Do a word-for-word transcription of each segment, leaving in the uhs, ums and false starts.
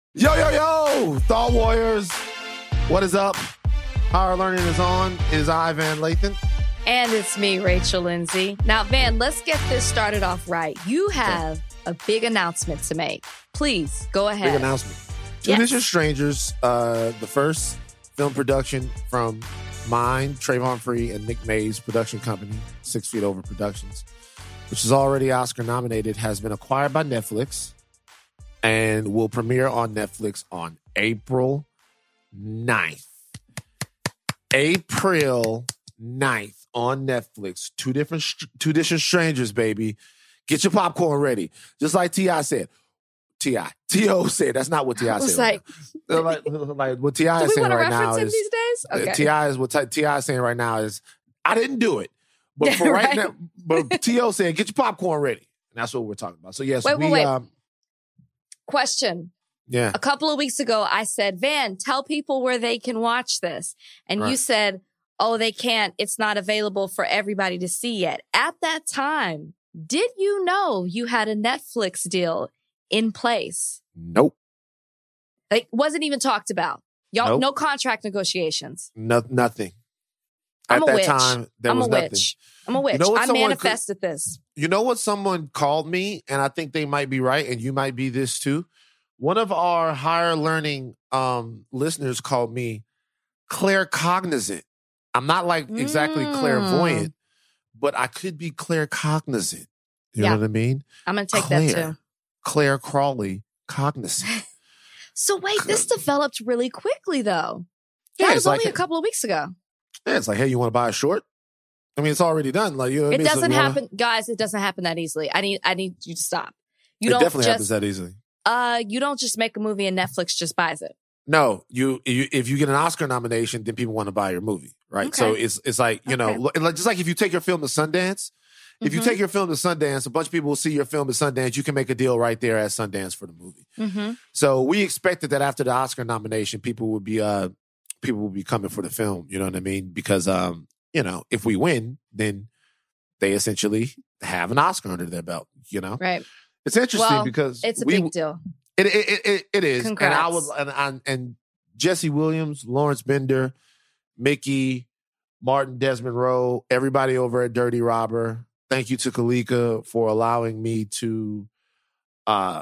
Yo, yo, yo, Thought Warriors. What is up? Higher Learning is on. It is I, Van Lathan. And it's me, Rachel Lindsay. Now, Van, let's get this started off right. You have a big announcement to make. Please, go ahead. Big announcement. Two Yes. Distant Strangers, uh, the first film production from mine, Trayvon Free, and Nick May's production company, Six Feet Over Productions, which is already Oscar nominated, has been acquired by Netflix and will premiere on Netflix on April ninth. April ninth on Netflix. Two different, two distant strangers, baby. Get your popcorn ready. Just like T I said. T I T O said. That's not what T I I was said. like, Right like, like what T I do is we saying want to right now reference him is these days? Okay. T I is what T I is saying right now is I didn't do it, but for right, Right. now, but T O saying get your popcorn ready, and that's what we're talking about. So yes, Wait, we wait, wait. um Question. yeah A couple of weeks ago, I said, Van, tell people where they can watch this. And you Right. said, oh, they can't. It's not available for everybody to see yet. At that time, did you know you had a Netflix deal in place? nope Like, wasn't even talked about. Y'all, Nope. no contract negotiations. no, nothing. I'm At a that witch. time, there I'm was a nothing. witch. I'm a witch. know what I someone could- manifested this. You know what? Someone called me, and I think they might be right, and you might be this too. One of our higher learning um, listeners called me claircognizant. I'm not like exactly Mm. clairvoyant, but I could be claircognizant. You Yeah. know what I mean? I'm going to take Claire. that too. Claire Crawley cognizant. So wait, this developed really quickly though. Yeah, That it's was only like- a couple of weeks ago. Yeah, it's like, hey, you want to buy a short? I mean, it's already done. Like, you know what I It mean? So doesn't you wanna- happen, guys. It doesn't happen that easily. I need, I need you to stop. You It don't definitely happens just, that easily. uh, you don't just make a movie and Netflix just buys it. No, you, you if you get an Oscar nomination, then people want to buy your movie, right? Okay. So it's it's like you know, Okay. lo- like- just like if you take your film to Sundance, if you Mhm. take your film to Sundance, a bunch of people will see your film at Sundance. You can make a deal right there at Sundance for the movie. Mm-hmm. So we expected that after the Oscar nomination, people would be uh people would be coming for the film. You know what I mean? Because um you know if we win, then they essentially have an Oscar under their belt. You know, Right. it's interesting Well, because It's a we, big deal. It it it, it is, Congrats. and I was and, and and Jesse Williams, Lawrence Bender, Mickey, Martin Desmond Rowe, everybody over at Dirty Robber. Thank you to Kalika for allowing me to, uh,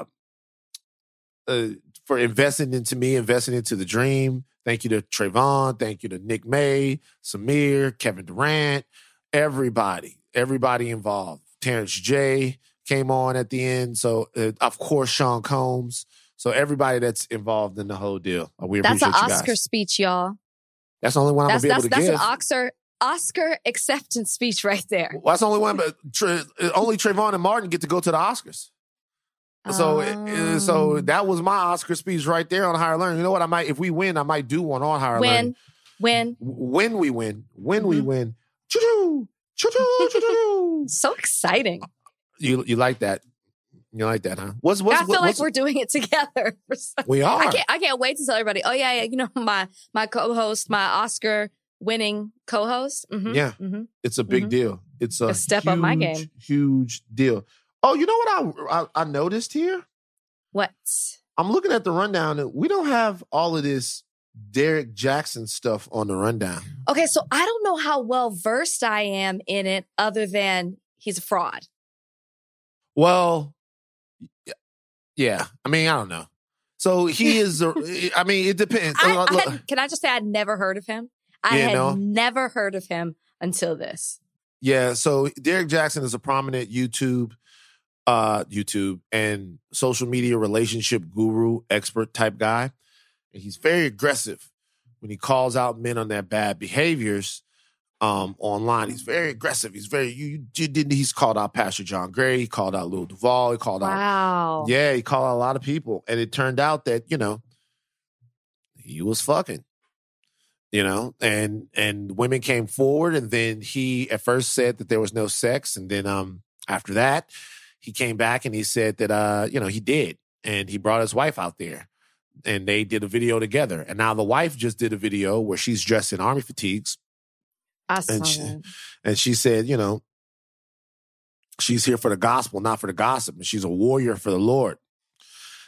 uh, for investing into me, investing into the dream. Thank you to Trayvon. Thank you to Nick May, Samir, Kevin Durant, everybody, everybody involved. Terrence J came on at the end. So, uh, of course, Sean Combs. So, everybody that's involved in the whole deal. Uh, We That's appreciate an you Oscar guys. speech, y'all. That's the only one I'm That's going that's to be able that's to an give. Oscar Oscar acceptance speech right there. Well, that's the only one, but Tra- only Trayvon and Martin get to go to the Oscars. So, uh, so Um, that was my Oscar speech right there on Higher Learning. You know what? I might, if we win, I might do one on Higher Learning. when when When we win, when we Mhm. win, choo-choo, choo-choo, choo-choo. so exciting. you you like that? You like that, huh? What's what's I feel what- like what's, we're doing it together. For some- we are. I can't I can't wait to tell everybody. Oh yeah, yeah. You know my my co-host, my Oscar winning co-host. Mhm, Yeah. mhm. It's a big Mhm. deal. It's a A step huge, up my game. huge deal. Oh, you know what I, I I noticed here? What? I'm looking at the rundown and we don't have all of this Derek Jackson stuff on the rundown. Okay, so I don't know how well versed I am in it, other than he's a fraud. Well, y- yeah. I mean, I don't know. So he is. a- I mean, it depends. I, Uh, I look, had, can I just say I'd never heard of him? I Yeah, had no? never heard of him until this. yeah. So Derek Jackson is a prominent YouTube, uh, YouTube and social media relationship guru, expert type guy, and he's very aggressive when he calls out men on their bad behaviors. Um, online, he's very aggressive. He's very you, you did. He's called out Pastor John Gray. He called out Lil Duval. He called out Wow. Yeah, he called out a lot of people. And it turned out that, you know, he was fucking. You know, and and women came forward, and then he at first said that there was no sex. And then um after that, he came back and he said that uh, you know, he did. And he brought his wife out there and they did a video together. And now the wife just did a video where she's dressed in army fatigues. I saw And she, that. and she said, you know, she's here for the gospel, not for the gossip. And she's a warrior for the Lord.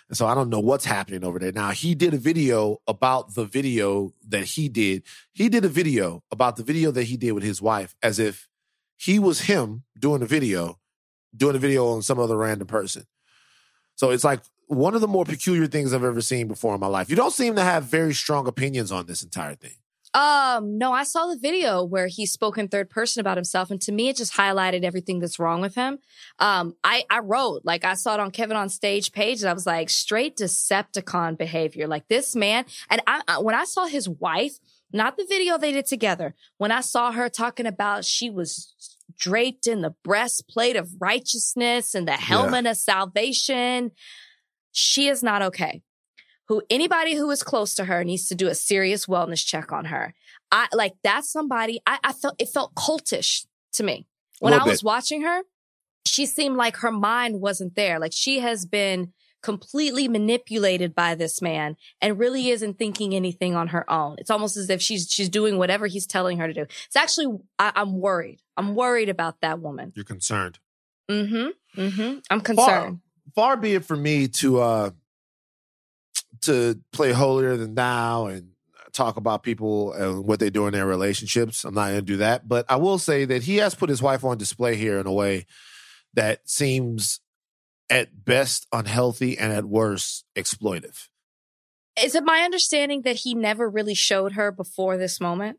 And so I don't know what's happening over there. Now, he did a video about the video that he did. He did a video about the video that he did with his wife as if he was him doing the video, doing a video on some other random person. So it's like one of the more peculiar things I've ever seen before in my life. You don't seem to have very strong opinions on this entire thing. Um, no, I saw the video where he spoke in third person about himself. And to me, it just highlighted everything that's wrong with him. Um, I, I wrote, like I saw it on Kevin on Stage page, and I was like, straight Decepticon behavior. Like this man. And I, I, when I saw his wife, not the video they did together, when I saw her talking about she was draped in the breastplate of righteousness and the helmet yeah. of salvation, she is not okay. Who anybody who is close to her needs to do a serious wellness check on her. I like that's somebody I, I felt it felt cultish to me when I was bit. watching her. She seemed like her mind wasn't there. Like she has been completely manipulated by this man and really isn't thinking anything on her own. It's almost as if she's she's doing whatever he's telling her to do. It's actually I, I'm worried. I'm worried about that woman. You're concerned. Mm-hmm. Mm-hmm. I'm concerned. Far, far be it from me to. uh to play holier than thou and talk about people and what they do in their relationships. I'm not going to do that. But I will say that he has put his wife on display here in a way that seems at best unhealthy and at worst exploitive. Is it my understanding that he never really showed her before this moment?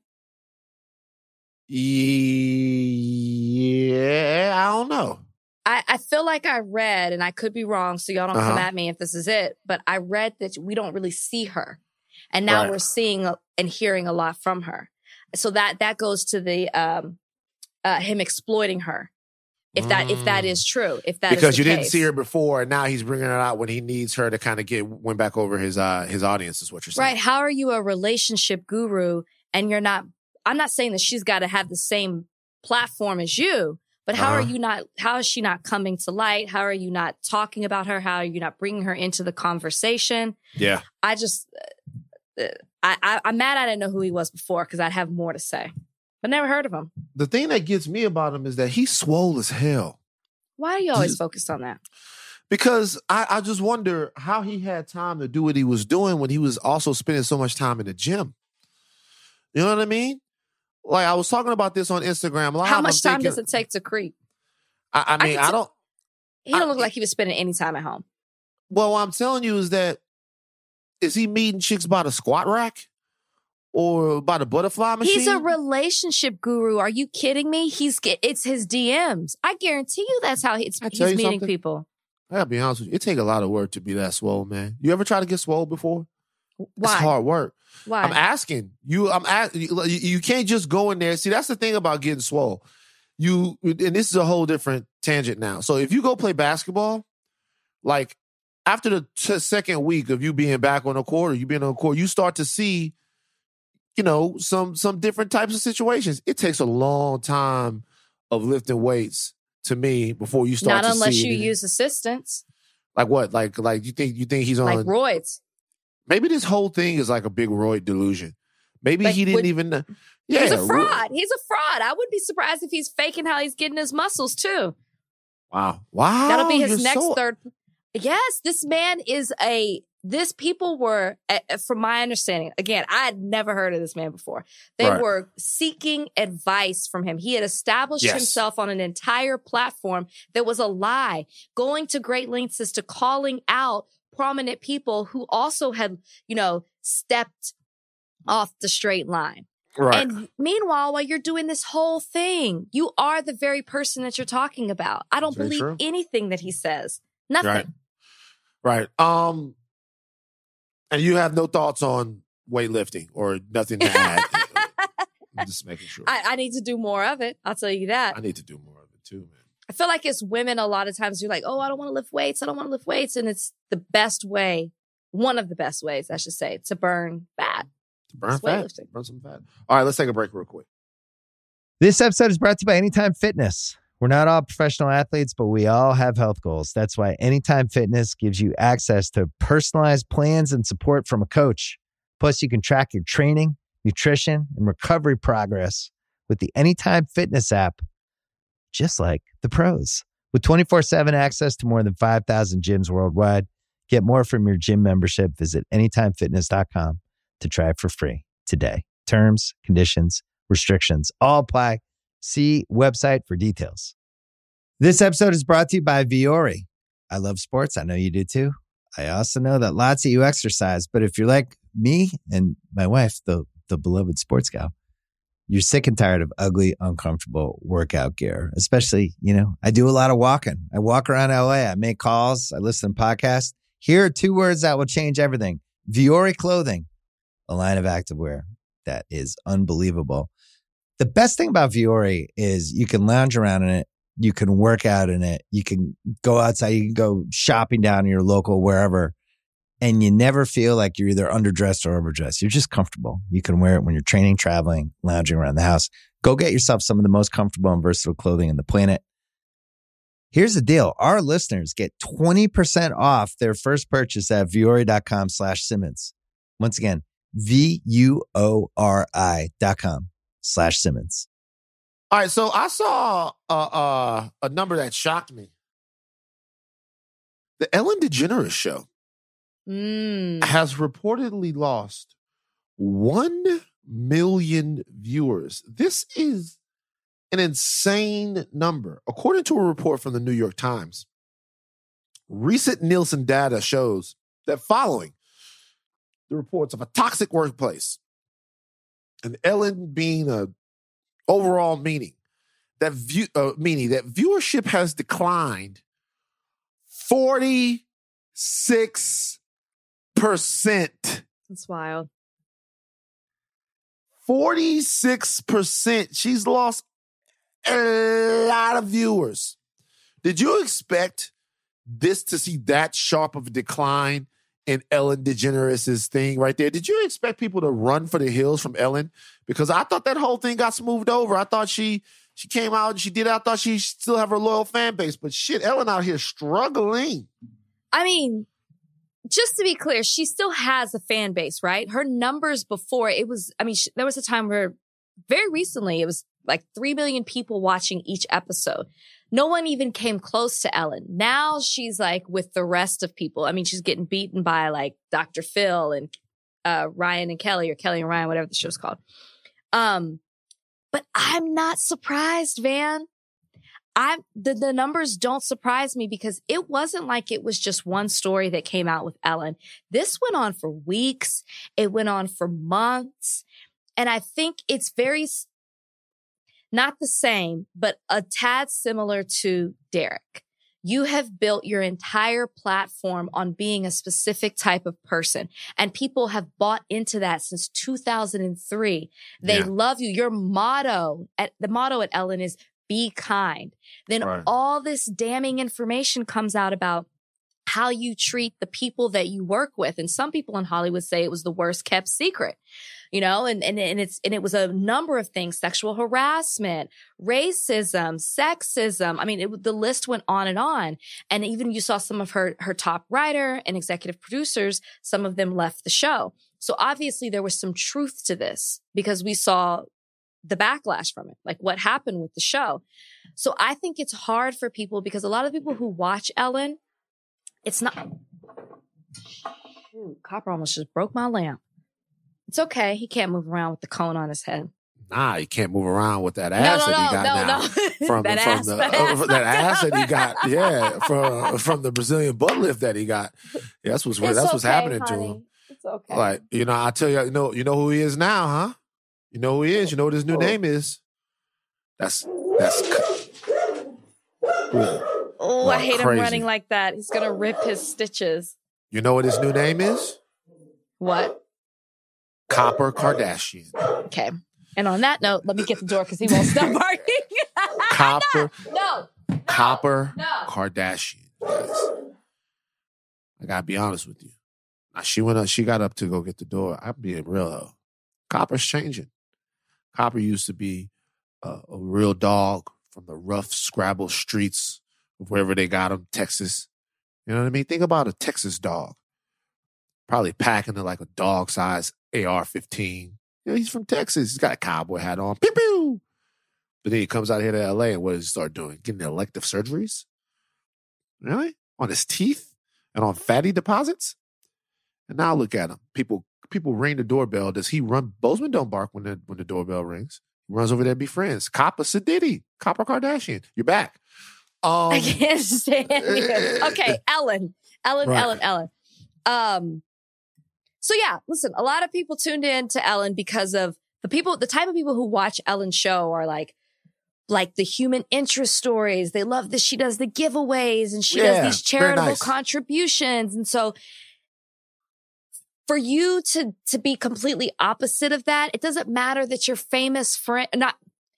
Yeah, I don't know. I, I feel like I read, and I could be wrong, so y'all don't uh-huh. come at me if this is it, but I read that we don't really see her. And now right. we're seeing and hearing a lot from her. So that that goes to the um, uh, him exploiting her. If that mm. if that is true, if that because is you the didn't case. see her before, and now he's bringing her out when he needs her to kind of get win back over his uh, his audience. Is what you're saying, right? How are you a relationship guru and you're not? I'm not saying that she's got to have the same platform as you. But how uh-huh. are you not, how is she not coming to light? How are you not talking about her? How are you not bringing her into the conversation? Yeah. I just, uh, I, I, I'm mad I didn't know who he was before because I'd have more to say. But never heard of him. The thing that gets me about him is that he's swole as hell. Why are you always focused on that? Because I, I just wonder how he had time to do what he was doing when he was also spending so much time in the gym. You know what I mean? Like, I was talking about this on Instagram Live. How much I'm time thinking, does it take to creep? I, I mean, I, I don't... He don't I, look like he was spending any time at home. Well, what I'm telling you is that, is he meeting chicks by the squat rack? Or by the butterfly machine? He's a relationship guru. Are you kidding me? He's It's his D Ms. I guarantee you that's how he's, he's meeting something? people. I gotta be honest with you. It takes a lot of work to be that swole, man. You ever try to get swole before? Why? It's hard work. Why? I'm asking you. I'm asking you, you can't just go in there. See, that's the thing about getting swole. You and this is a whole different tangent now. So if you go play basketball, like after the t- second week of you being back on the court or you being on the court, you start to see, you know, some some different types of situations. It takes a long time of lifting weights to me before you start. Not to unless see you it. use assistants. Like what? Like like you think you think he's on like roids? Maybe this whole thing is like a big roid delusion. Maybe like, he didn't would, even. Yeah, he's a fraud. He's a fraud. I wouldn't be surprised if he's faking how he's getting his muscles too. Wow, wow. That'll be his You're next so... third. Yes, this man is a. This people were, from my understanding, again, I had never heard of this man before. They right. were seeking advice from him. He had established yes. himself on an entire platform that was a lie, going to great lengths as to calling out prominent people who also had, you know, stepped off the straight line. Right. And meanwhile, while you're doing this whole thing, you are the very person that you're talking about. I don't believe true. anything that he says. Nothing. Right. Right. Um, and you have no thoughts on weightlifting or nothing to add. I'm just making sure. I, I need to do more of it. I'll tell you that. I need to do more of it too, man. I feel like as women, a lot of times you're like, oh, I don't want to lift weights. I don't want to lift weights. And it's the best way, one of the best ways, I should say, to burn fat. To burn fat. Burn some fat. All right, let's take a break real quick. This episode is brought to you by Anytime Fitness. We're not all professional athletes, but we all have health goals. That's why Anytime Fitness gives you access to personalized plans and support from a coach. Plus, you can track your training, nutrition, and recovery progress with the Anytime Fitness app, just like the pros. With twenty-four seven access to more than five thousand gyms worldwide, Get more from your gym membership. Visit anytime fitness dot com to try it for free today. Terms, conditions, restrictions all apply. See website for details. This episode is brought to you by Vuori. I love sports. I know you do too. I also know that lots of you exercise, but if you're like me and my wife, the, the beloved sports gal, you're sick and tired of ugly, uncomfortable workout gear. Especially, you know, I do a lot of walking. I walk around L A. I make calls. I listen to podcasts. Here are two words that will change everything. Vuori Clothing, a line of activewear that is unbelievable. The best thing about Vuori is you can lounge around in it. You can work out in it. You can go outside. You can go shopping down in your local wherever. And you never feel like you're either underdressed or overdressed. You're just comfortable. You can wear it when you're training, traveling, lounging around the house. Go get yourself some of the most comfortable and versatile clothing on the planet. Here's the deal. Our listeners get twenty percent off their first purchase at vuori.com slash Simmons. Once again, V-U-O-R-I dot com slash Simmons. All right, so I saw uh, uh, a number that shocked me. The Ellen DeGeneres show Mm. has reportedly lost one million viewers. This is an insane number. According to a report from the New York Times, recent Nielsen data shows that following the reports of a toxic workplace, and Ellen being a overall meaning, that view, uh, meaning that viewership has declined forty-six percent. That's wild. forty-six percent. She's lost a lot of viewers. Did you expect this to see that sharp of a decline in Ellen DeGeneres' thing right there? Did you expect people to run for the hills from Ellen? Because I thought that whole thing got smoothed over. I thought she she came out and she did it. I thought she still have her loyal fan base. But shit, Ellen out here struggling. I mean, just to be clear, she still has a fan base, right? Her numbers before, it was, I mean, she, there was a time where very recently it was like three million people watching each episode. No one even came close to Ellen. Now she's like with the rest of people. I mean, she's getting beaten by like Doctor Phil and uh, Ryan and Kelly, or Kelly and Ryan, whatever the show's called. Um, but I'm not surprised, Van. I'm the, the numbers don't surprise me, because it wasn't like it was just one story that came out with Ellen. This went on for weeks. It went on for months. And I think it's very, not the same, but a tad similar to Derek. You have built your entire platform on being a specific type of person, and people have bought into that since two thousand three. They yeah. love you. Your motto at the motto at Ellen is be kind. Then right. all this damning information comes out about how you treat the people that you work with. And some people in Hollywood say it was the worst kept secret, you know, and, and, and it's, and it was a number of things: sexual harassment, racism, sexism. I mean, it, the list went on and on. And even you saw some of her, her top writer and executive producers, some of them left the show. So obviously there was some truth to this, because we saw the backlash from it, like what happened with the show. So I think it's hard for people, because a lot of people who watch Ellen, it's not, shoot, Copper almost just broke my lamp. It's okay. He can't move around with the cone on his head. Nah, he can't move around with that ass no, no, that he got no, now. No. From, that, from ass, the, that, uh, ass, that ass that he got, yeah, from from the Brazilian butt lift that he got. Yeah, that's what's it's that's what's okay, happening honey. to him. It's okay. Like, you know, I tell you, you know, you know who he is now, huh? You know who he is. You know what his new name is. That's that's. Ooh, oh, I hate crazy. him running like that. He's gonna rip his stitches. You know what his new name is? What? Copper Kardashian. Okay. And on that note, let me get the door, because he won't stop barking. Copper. no, no. Copper no. Kardashian. Guys. I gotta be honest with you. Now, she went up. She got up to go get the door. I'm being real though. Copper's changing. Copper used to be a, a real dog from the rough Scrabble streets of wherever they got him, Texas. You know what I mean? Think about a Texas dog. Probably packing to like a dog-sized A R fifteen. You know, he's from Texas. He's got a cowboy hat on. Pew, pew. But then he comes out here to L A, and what does he start doing? Getting elective surgeries? Really? On his teeth? and on fatty deposits. And now look at him. People people ring the doorbell. Does he run? Bozeman don't bark when the when the doorbell rings. He runs over there to be friends. Copper Sadiddy. Copper Kardashian. You're back. Um, I can't stand you. Okay, Ellen. Ellen, Right. Ellen, Ellen. Um, so yeah, listen, a lot of people tuned in to Ellen because of the people, the type of people who watch Ellen's show are like, like the human interest stories. They love that she does the giveaways and she Yeah, does these very charitable nice. contributions. And so for you to, to be completely opposite of that, it doesn't matter that your famous friend, not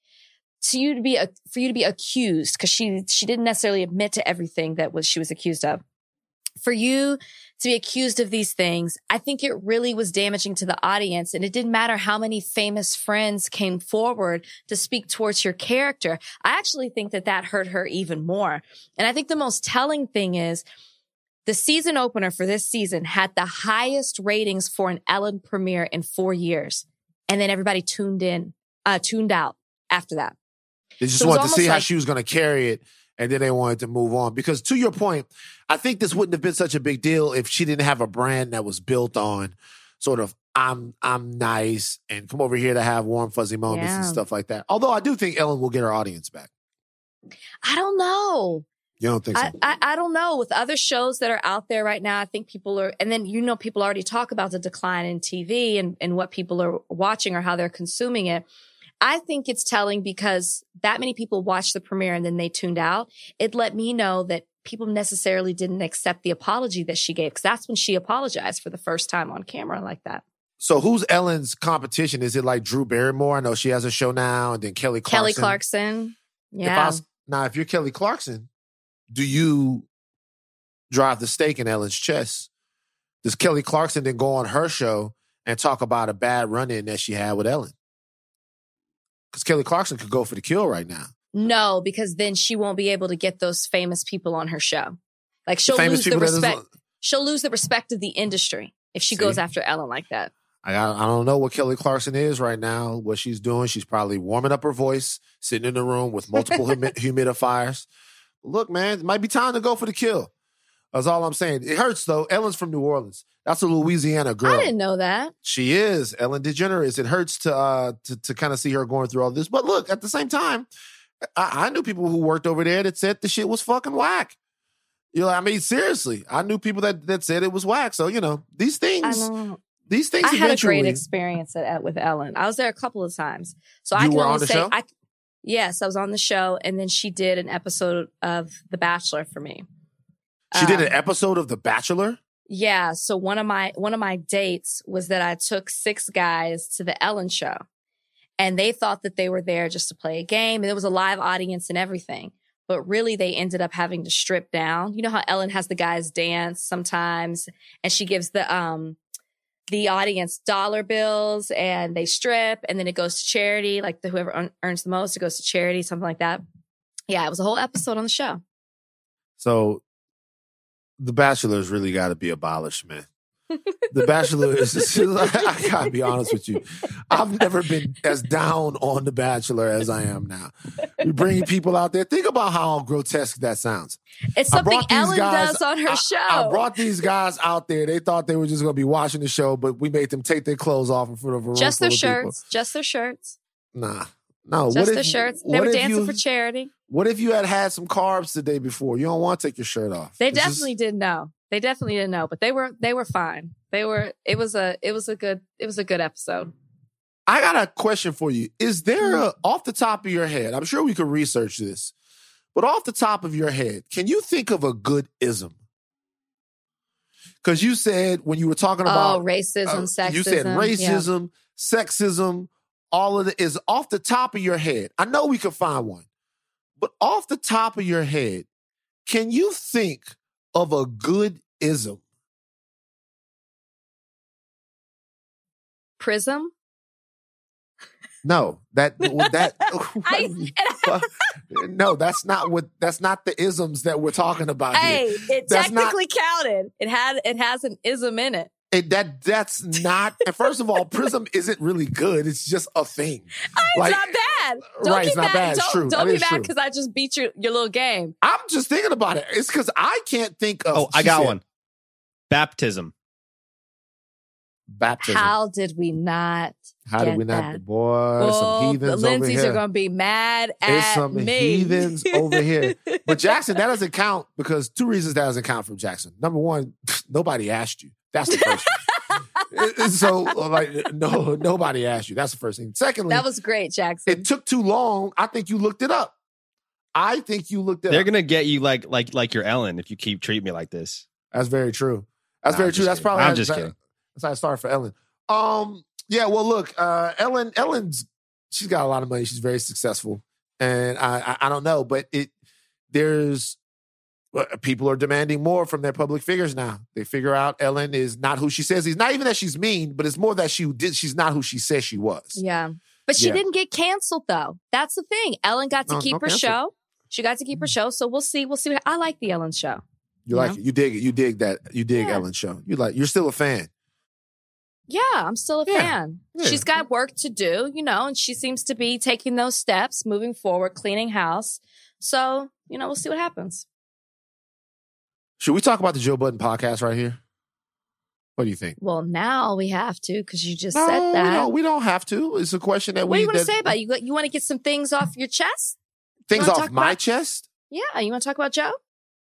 to you to be, a, for you to be accused, because she, she didn't necessarily admit to everything that was, she was accused of. For you to be accused of these things, I think it really was damaging to the audience. And it didn't matter how many famous friends came forward to speak towards your character. I actually think that that hurt her even more. And I think the most telling thing is the season opener for this season had the highest ratings for an Ellen premiere in four years. And then everybody tuned in, uh, tuned out after that. They just So it was wanted to see almost how like- she was going to carry it, and then they wanted to move on. Because to your point, I think this wouldn't have been such a big deal if she didn't have a brand that was built on sort of I'm I'm nice and come over here to have warm fuzzy moments and Yeah. stuff like that. Although I do think Ellen will get her audience back. I don't know. You don't think so? I, I, I don't know. With other shows that are out there right now, I think people are, and then, you know, people already talk about the decline in T V and, and what people are watching or how they're consuming it. I think it's telling because that many people watched the premiere and then they tuned out. It let me know that people necessarily didn't accept the apology that she gave, because that's when she apologized for the first time on camera like that. So who's Ellen's competition? Is it like Drew Barrymore? I know she has a show now, and then Kelly Clarkson. Kelly Clarkson. If Yeah. I was- now, if you're Kelly Clarkson, do you drive the stake in Ellen's chest? Does Kelly Clarkson then go on her show and talk about a bad run-in that she had with Ellen? Because Kelly Clarkson could go for the kill right now. No, because then she won't be able to get those famous people on her show. Like she'll Famous lose the people that respect. is- She'll lose the respect of the industry if she See? goes after Ellen like that. I I don't know what Kelly Clarkson is right now. What she's doing, she's probably warming up her voice, sitting in the room with multiple humi- humidifiers. Look, man, it might be time to go for the kill. That's all I'm saying. It hurts though. Ellen's from New Orleans. That's a Louisiana girl. I didn't know that. She is Ellen DeGeneres. It hurts to uh to to kind of see her going through all this. But look, at the same time, I, I knew people who worked over there that said the shit was fucking whack. You know, I mean, seriously, I knew people that that said it was whack. So you know, these I things, know. these things. I had a eventually, great experience at, at with Ellen. I was there a couple of times, so I You can were only on the say, show? I, yes, I was on the show, and then she did an episode of The Bachelor for me. She did Um, an episode of The Bachelor. Yeah, so one of my one of my dates was that I took six guys to the Ellen show, and they thought that they were there just to play a game, and there was a live audience and everything. But really, they ended up having to strip down. You know how Ellen has the guys dance sometimes, and she gives the um the audience dollar bills, and they strip, and then it goes to charity. Like the whoever earn- earns the most, it goes to charity, something like that. Yeah, it was a whole episode on the show. So, The Bachelor has really got to be abolished, man. The Bachelor is, I gotta be honest with you. I've never been as down on The Bachelor as I am now. You're bringing people out there. Think about how grotesque that sounds. It's I something brought these Ellen guys- does on her I- show. I brought these guys out there. They thought they were just going to be watching the show, but we made them take their clothes off in front of a room just full their of people. shirts. Just their shirts. Nah. No. Just what their if, shirts. They what were if dancing you- for charity. What if you had had some carbs the day before? You don't want to take your shirt off. They It's just- definitely didn't know. They definitely didn't know, but they were they were fine. They were. It was a it was a good it was a good episode. I got a question for you. Is there a, off the top of your head, I'm sure we could research this, but off the top of your head, can you think of a good ism? Because you said when you were talking about oh, racism, uh, sexism. you said yeah. racism, sexism, all of it is off the top of your head. I know we could find one, but off the top of your head, can you think of a good ism? Prism. No, that that I- no, that's not what that's not the isms that we're talking about Hey, here. it That's not- technically counted. It had it has an ism in it. It, that that's not. And first of all, Prism isn't really good. It's just a thing. It's Like, not bad. Don't right, get it's not mad. bad. It's Don't, true. don't That be is mad true. because I just beat your, your little game. I'm just thinking about it. It's because I can't think of. Oh, I she got said- one. Baptism. Baptism. How did we not? How did we not? That? Boy, oh, some heathens the over Lindsays here. are going to be mad There's at some me. heathens over here. But Jackson, that doesn't count because two reasons that doesn't count from Jackson. Number one, nobody asked you. That's the first thing. So, like, no, nobody asked you. That's the first thing. Secondly, That was great, Jackson. it took too long. I think you looked it up. I think you looked it They're up. gonna get you like like like your Ellen if you keep treating me like this. That's very true. That's Nah, very I'm true. just That's kidding. probably I'm how- just that- kidding. That's how I started for Ellen. Um, yeah. Well, look, uh, Ellen. Ellen's she's got a lot of money. She's very successful, and I I, I don't know, but it there's uh, people are demanding more from their public figures now. They figure out Ellen is not who she says. He's not even that she's mean, but it's more that she did. She's not who she says she was. yeah. But she Yeah. didn't get canceled, though. That's the thing. Ellen got to No, keep no her cancel. show. She got to keep her show. So we'll see. We'll see. What, I like the Ellen show. You You like know? it. You dig it. You dig that. You dig Yeah. Ellen's show. You like. You're still a fan. Yeah, I'm still a Yeah. fan. Yeah. She's got work to do, you know, and she seems to be taking those steps, moving forward, cleaning house. So, you know, we'll see what happens. Should we talk about the Joe Budden podcast right here? What do you think? Well, now we have to because you just No, said that. no, we don't have to. It's a question that What we do you want to that- say about it? You? You want to get some things off your chest? things wanna off talk my about- chest. Yeah, you want to talk about Joe?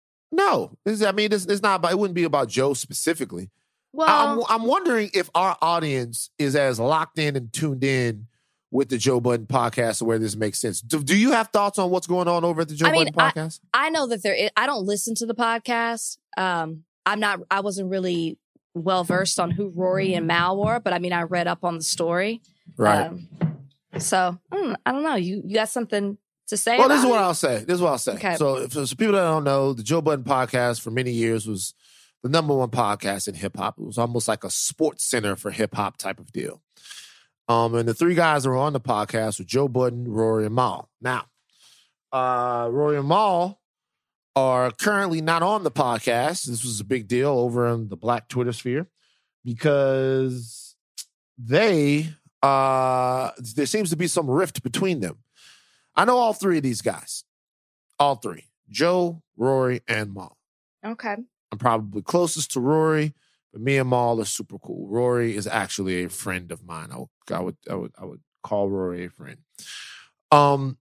No, This- I mean, it's, it's not. About, it wouldn't be about Joe specifically. Well, I'm, I'm wondering if our audience is as locked in and tuned in with the Joe Budden podcast, where this makes sense. Do, do you have thoughts on what's going on over at the Joe I mean, Budden podcast? I know that there is, I don't listen to the podcast. Um, I'm not, I wasn't really well versed on who Rory and Mal were, but I mean, I read up on the story. right. Um, so I don't, I don't know. You, you got something to say? Well, about this is what it? I'll say. This is what I'll say. Okay. So, if, so people that don't know, the Joe Budden podcast for many years was the number one podcast in hip hop. It was almost like a sports center for hip hop type of deal. Um, and the three guys that were on the podcast were Joe Budden, Rory, and Mal. Now, uh, Rory and Mal are currently not on the podcast. This was a big deal over in the Black Twitter sphere because they uh, there seems to be some rift between them. I know all three of these guys. All three. Joe, Rory, and Mal. Okay. I'm probably closest to Rory, but me and Mal are super cool. Rory is actually a friend of mine. I would, I would, I would, I would call Rory a friend. Um,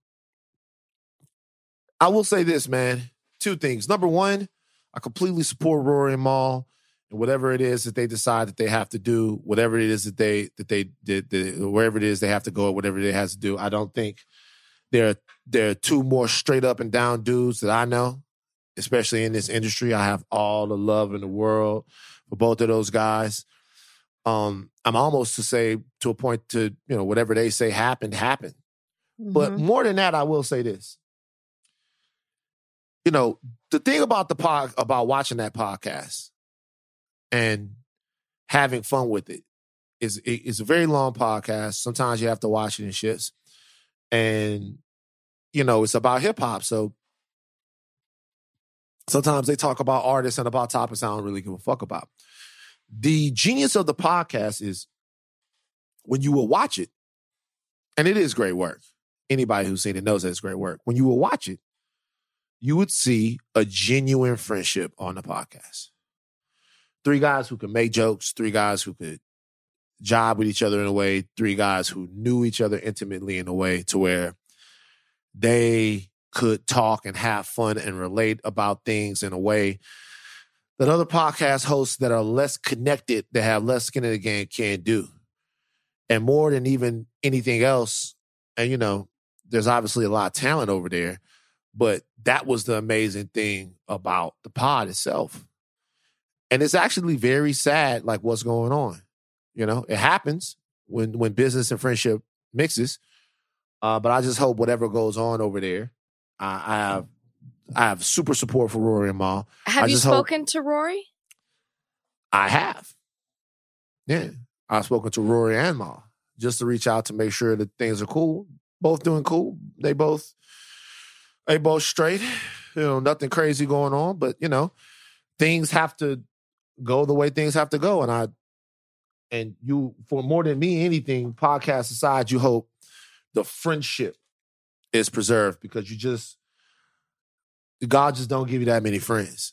I will say this, man. Two things. Number one, I completely support Rory and Mal and whatever it is that they decide that they have to do, whatever it is that they that they did, wherever it is they have to go, whatever it has to do. I don't think there there are two more straight up and down dudes that I know, especially in this industry. I have all the love in the world for both of those guys. Um, I'm almost to say to a point to, you know, whatever they say happened, happened. But Mhm. more than that, I will say this. You know, the thing about the pod, about watching that podcast and having fun with it is it, it's a very long podcast. Sometimes you have to watch it in shifts. And, you know, it's about hip hop. So sometimes they talk about artists and about topics I don't really give a fuck about. The genius of the podcast is when you will watch it, and it is great work. Anybody who's seen it knows that it's great work. When you will watch it, you would see a genuine friendship on the podcast. Three guys who could make jokes, three guys who could jive with each other in a way, three guys who knew each other intimately in a way to where they could talk and have fun and relate about things in a way that other podcast hosts that are less connected, that have less skin in the game, can't do. And more than even anything else, and you know, there's obviously a lot of talent over there, but that was the amazing thing about the pod itself. And it's actually very sad, like what's going on. You know, it happens when when business and friendship mixes. Uh, but I just hope whatever goes on over there, I, I have I have super support for Rory and Mal. Have I you just hope- spoken to Rory? I have. Yeah. I've spoken to Rory and Mal just to reach out to make sure that things are cool. Both doing cool. They both they both straight. You know, nothing crazy going on, but you know, things have to go the way things have to go. And I and you, for more than me, anything, podcast aside, you hope the friendship is preserved because you just God just don't give you that many friends.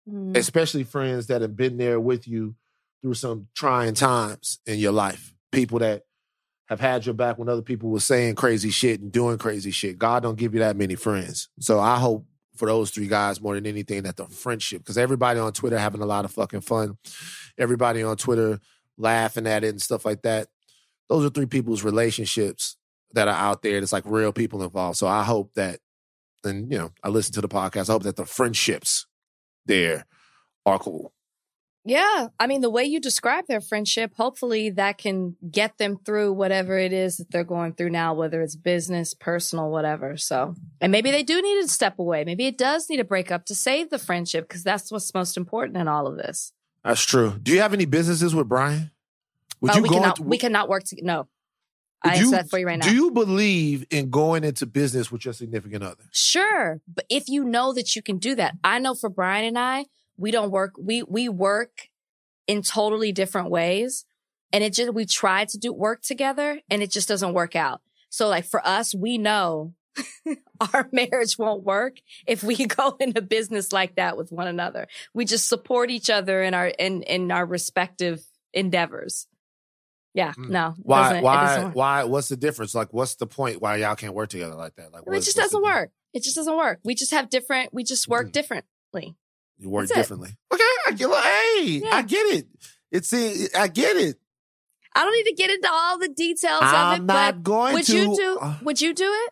Mm. especially friends that have been there with you through some trying times in your life. People that have had your back when other people were saying crazy shit and doing crazy shit. God don't give you that many friends. So I hope for those three guys more than anything that the friendship, because everybody on Twitter having a lot of fucking fun. Everybody on Twitter laughing at it and stuff like that. Those are three people's relationships that are out there. That's like real people involved. So I hope that, and you know, I listen to the podcast. I hope that the friendships there are cool. Yeah. I mean, the way you describe their friendship, hopefully that can get them through whatever it is that they're going through now, whether it's business, personal, whatever. So, and maybe they do need to step away. Maybe it does need a breakup to save the friendship, because that's what's most important in all of this. That's true. Do you have any businesses with Brian? Would Uh, you we, go cannot, into, we cannot work together. No. I do you- answer that for you right now. Do you believe in going into business with your significant other? Sure. But if you know that you can do that, I know for Brian and I, we don't work, we, we work in totally different ways. And it just, we try to do work together and it just doesn't work out. So like for us, we know our marriage won't work if we go into business like that with one another. We just support each other in our, in, in our respective endeavors. Yeah, Mm. no. it Why? doesn't- it Why? doesn't work. Why? What's the difference? Like, what's the point? Why y'all can't work together like that? Like, It what's- just what's the doesn't difference? work. It just doesn't work. We just have different, we just work Mhm. differently. You work That's it. differently. Okay, I get. Hey, Yeah. I get it. It's in, I get it. I don't need to get into all the details I'm of it, not but going would to. you do, uh, would you do it?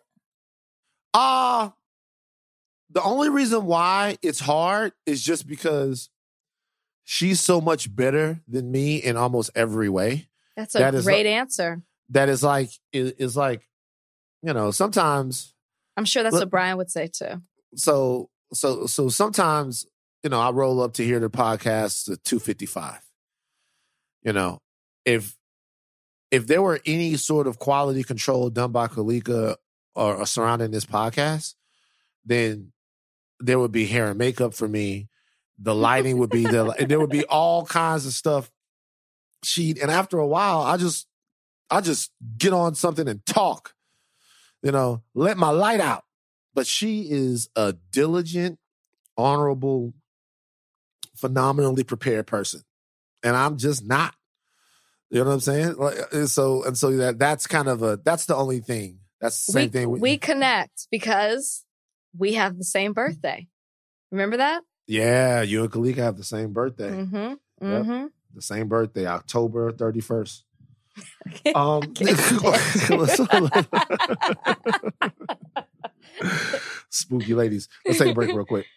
Uh, the only reason why it's hard is just because she's so much better than me in almost every way. That's a That is great answer. That is like, is, is like, you know, sometimes, I'm sure that's Look- what Brian would say too. so, so, so sometimes, you know, I roll up to hear the podcast at two fifty-five. You know, if, if there were any sort of quality control done by Kalika or, or surrounding this podcast, then there would be hair and makeup for me. The lighting would be the, and there would be all kinds of stuff. She, and after a while, I just, I just get on something and talk, you know, let my light out. But she is a diligent, honorable, phenomenally prepared person. And I'm just not. You know what I'm saying? Like, and so, and so that that's kind of a, that's the only thing. That's the same We, thing. with- we connect because we have the same birthday. Remember that? Yeah, you and Kalika have the same birthday. Mm-hmm. Mm-hmm. The same birthday, October thirty-first. Um, spooky ladies. Let's take a break real quick.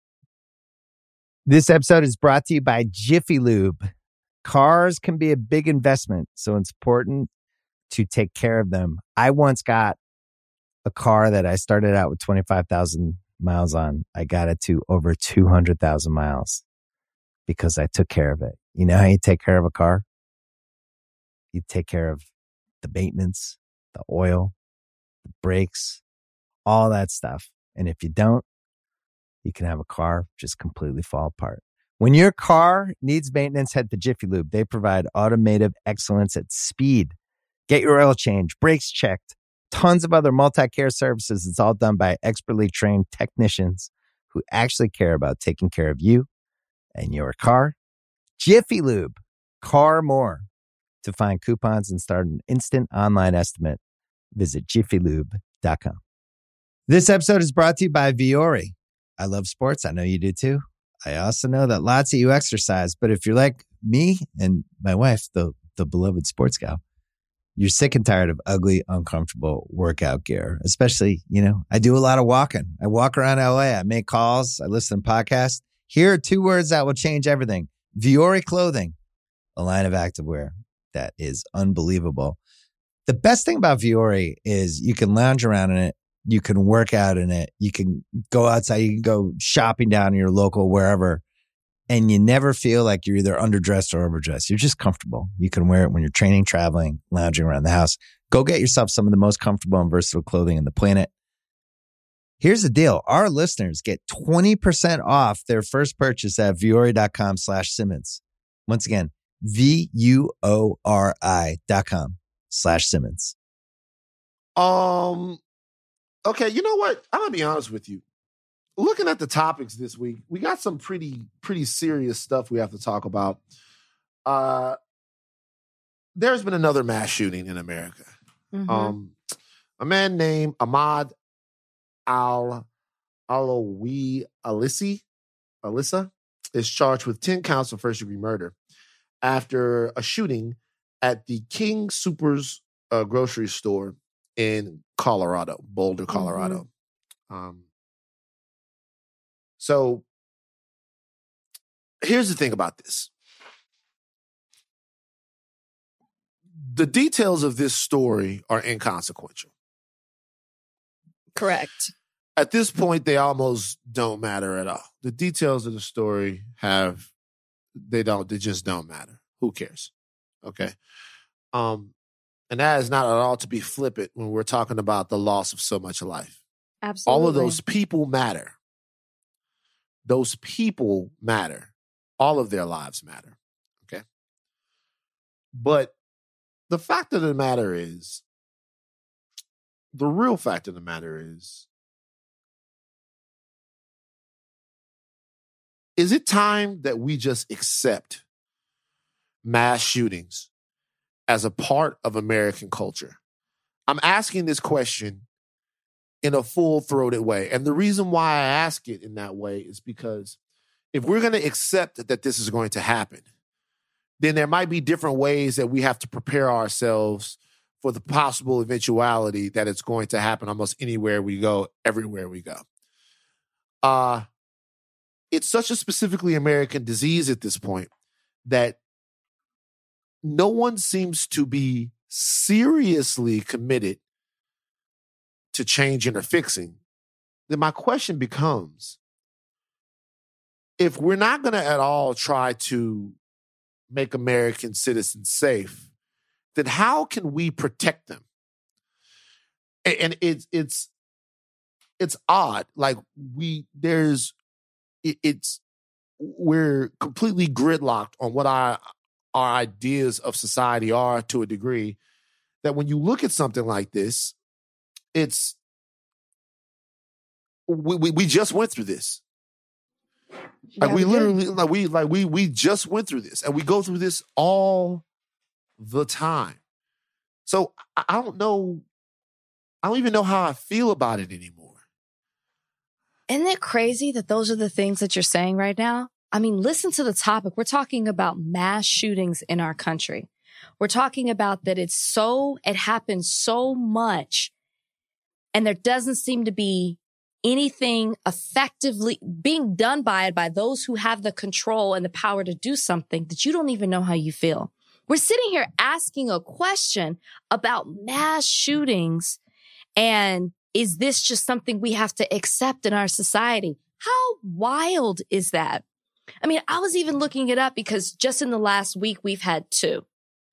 This episode is brought to you by Jiffy Lube. Cars can be a big investment, so it's important to take care of them. I once got a car that I started out with twenty-five thousand miles on. I got it to over two hundred thousand miles because I took care of it. You know how you take care of a car? You take care of the maintenance, the oil, the brakes, all that stuff. And if you don't, you can have a car just completely fall apart. When your car needs maintenance, head to Jiffy Lube. They provide automotive excellence at speed. Get your oil change, brakes checked, tons of other multi-care services. It's all done by expertly trained technicians who actually care about taking care of you and your car. Jiffy Lube, car more. To find coupons and start an instant online estimate, visit jiffy lube dot com. This episode is brought to you by Viore. I love sports. I know you do too. I also know that lots of you exercise, but if you're like me and my wife, the, the beloved sports gal, you're sick and tired of ugly, uncomfortable workout gear. Especially, you know, I do a lot of walking. I walk around L A. I make calls. I listen to podcasts. Here are two words that will change everything. Viore Clothing, a line of activewear that is unbelievable. The best thing about Viore is you can lounge around in it. You can work out in it. You can go outside. You can go shopping down in your local, wherever. And you never feel like you're either underdressed or overdressed. You're just comfortable. You can wear it when you're training, traveling, lounging around the house. Go get yourself some of the most comfortable and versatile clothing on the planet. Here's the deal. Our listeners get twenty percent off their first purchase at Viore.com slash Simmons. Once again, V-U-O-R-I dot com slash Simmons. Um, okay, you know what? I'm gonna be honest with you. looking at the topics this week, we got some pretty, pretty serious stuff we have to talk about. Uh, there's been another mass shooting in America. Mm-hmm. Um, a man named Ahmad Al Alawi Alissi, Alyssa is charged with ten counts of first-degree murder after a shooting at the King Soopers uh, grocery store in Colorado, Boulder, Colorado. Mm-hmm. Um, so here's the thing about this. The details of this story are inconsequential. Correct. At this point, they almost don't matter at all. The details of the story have, they don't, they just don't matter. Who cares? Okay. Um, and that is not at all to be flippant when we're talking about the loss of so much life. Absolutely. All of those people matter. Those people matter. All of their lives matter. Okay. But the fact of the matter is, the real fact of the matter is, is it time that we just accept mass shootings as a part of American culture? I'm asking this question in a full-throated way. And the reason why I ask it in that way is because if we're going to accept that this is going to happen, then there might be different ways that we have to prepare ourselves for the possible eventuality that it's going to happen almost anywhere we go, everywhere we go. Uh, it's such a specifically American disease at this point that no one seems to be seriously committed to changing or fixing. Then my question becomes, if we're not going to at all try to make American citizens safe, then how can we protect them? And it's it's it's odd. Like we there's it's we're completely gridlocked on what our our ideas of society are to a degree that when you look at something like this, it's we we, we just went through this. Like Yeah, we we literally like we like we we just went through this, and we go through this all the time. So I, I don't know. I don't even know how I feel about it anymore. Isn't it crazy that those are the things that you're saying right now? I mean, listen to the topic. We're talking about mass shootings in our country. We're talking about that it's so, it happens so much, and there doesn't seem to be anything effectively being done by it by those who have the control and the power to do something that you don't even know how you feel. We're sitting here asking a question about mass shootings, and is this just something we have to accept in our society? How wild is that? I mean, I was even looking it up because just in the last week, we've had two.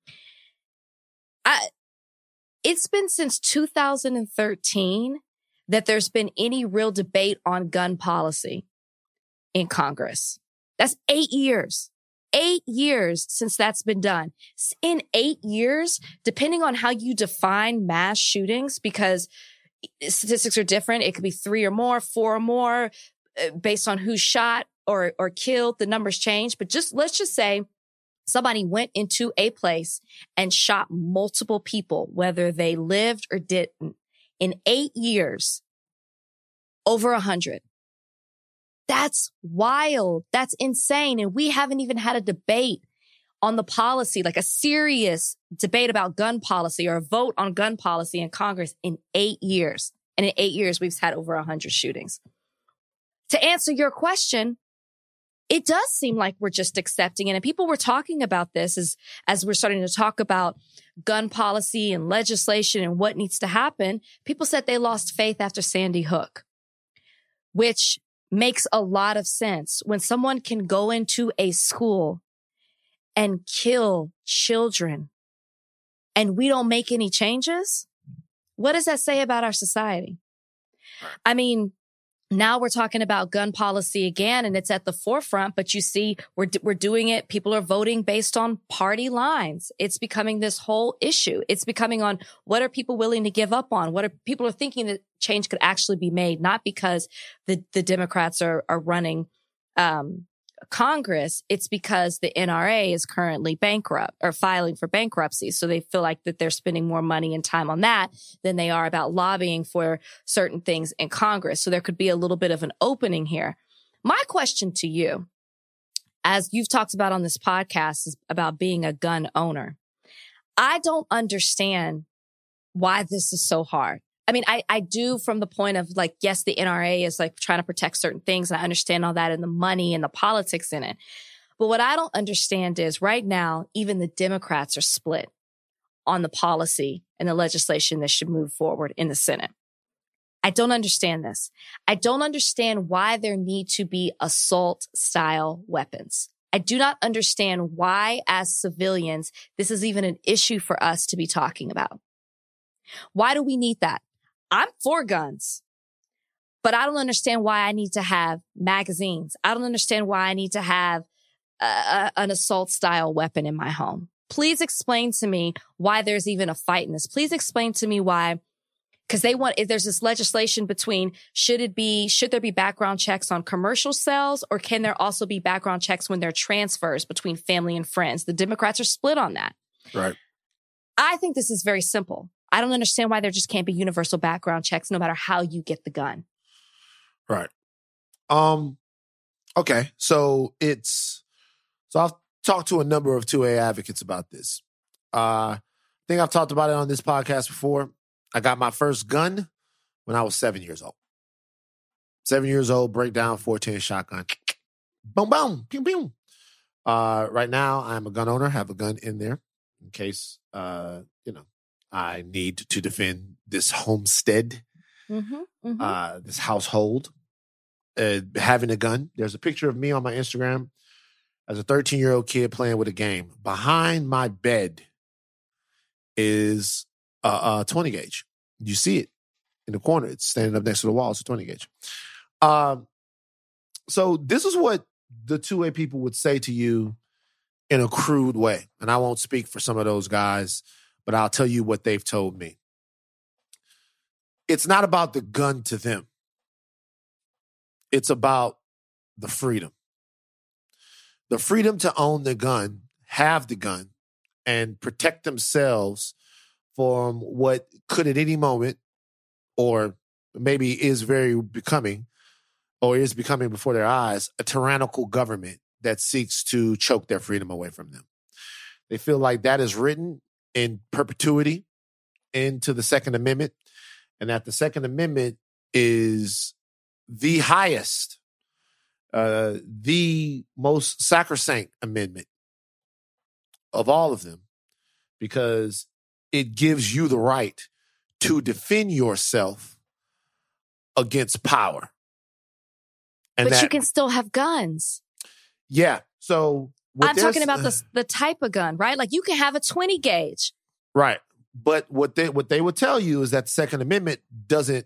I, it's been since two thousand thirteen that there's been any real debate on gun policy in Congress. That's eight years. Eight years since that's been done. In eight years, depending on how you define mass shootings, because statistics are different. It could be three or more, four or more, based on who shot or, or killed. The numbers change. But just let's just say somebody went into a place and shot multiple people, whether they lived or didn't. In eight years, over a hundred. That's wild. That's insane. And we haven't even had a debate on the policy, like a serious debate about gun policy or a vote on gun policy in Congress in eight years. And in eight years, we've had over a hundred shootings. To answer your question, it does seem like we're just accepting it. And people were talking about this as, as we're starting to talk about gun policy and legislation and what needs to happen. People said they lost faith after Sandy Hook, which makes a lot of sense. When someone can go into a school and kill children and we don't make any changes, what does that say about our society? I mean, now we're talking about gun policy again, and it's at the forefront, but you see we're, we're doing it. People are voting based on party lines. It's becoming this whole issue. It's becoming on what are people willing to give up on? What are people are thinking that change could actually be made, not because the, the Democrats are, are running, um, Congress. It's because the N R A is currently bankrupt or filing for bankruptcy. So they feel like that they're spending more money and time on that than they are about lobbying for certain things in Congress. So there could be a little bit of an opening here. My question to you, as you've talked about on this podcast, is about being a gun owner. I don't understand why this is so hard. I mean, I, I do from the point of like, yes, the N R A is like trying to protect certain things. And I understand all that and the money and the politics in it. But what I don't understand is right now, even the Democrats are split on the policy and the legislation that should move forward in the Senate. I don't understand this. I don't understand why there need to be assault style weapons. I do not understand why, as civilians, this is even an issue for us to be talking about. Why do we need that? I'm for guns, but I don't understand why I need to have magazines. I don't understand why I need to have a, a, an assault style weapon in my home. Please explain to me why there's even a fight in this. Please explain to me why, because they want, if there's this legislation between should it be, should there be background checks on commercial sales, or can there also be background checks when there are transfers between family and friends? The Democrats are split on that. Right. I think this is very simple. I don't understand why there just can't be universal background checks no matter how you get the gun. Right. Um, okay. So it's, so I've talked to a number of two A advocates about this. Uh, I think I've talked about it on this podcast before. I got my first gun when I was seven years old. Seven years old, breakdown, fourteen shotgun. Boom, boom, pew, pew. Uh, right now, I'm a gun owner, have a gun in there in case, uh, you know, I need to defend this homestead, Mm-hmm, mm-hmm. uh, this household. Uh, having a gun. There's a picture of me on my Instagram as a thirteen-year-old kid playing with a game. Behind my bed is a, a twenty gauge. You see it in the corner. It's standing up next to the wall. It's a twenty gauge. Um, so this is what the two A people would say to you in a crude way. And I won't speak for some of those guys, but I'll tell you what they've told me. It's not about the gun to them. It's about the freedom. The freedom to own the gun, have the gun, and protect themselves from what could at any moment, or maybe is very becoming, or is becoming before their eyes, a tyrannical government that seeks to choke their freedom away from them. They feel like that is written in perpetuity into the Second Amendment, and that the Second Amendment is the highest, uh, the most sacrosanct amendment of all of them, because it gives you the right to defend yourself against power. And but that, you can still have guns. Yeah. So what I'm they're talking s- about the the type of gun, right? Like you can have a twenty gauge. Right. But what they what they would tell you is that the Second Amendment doesn't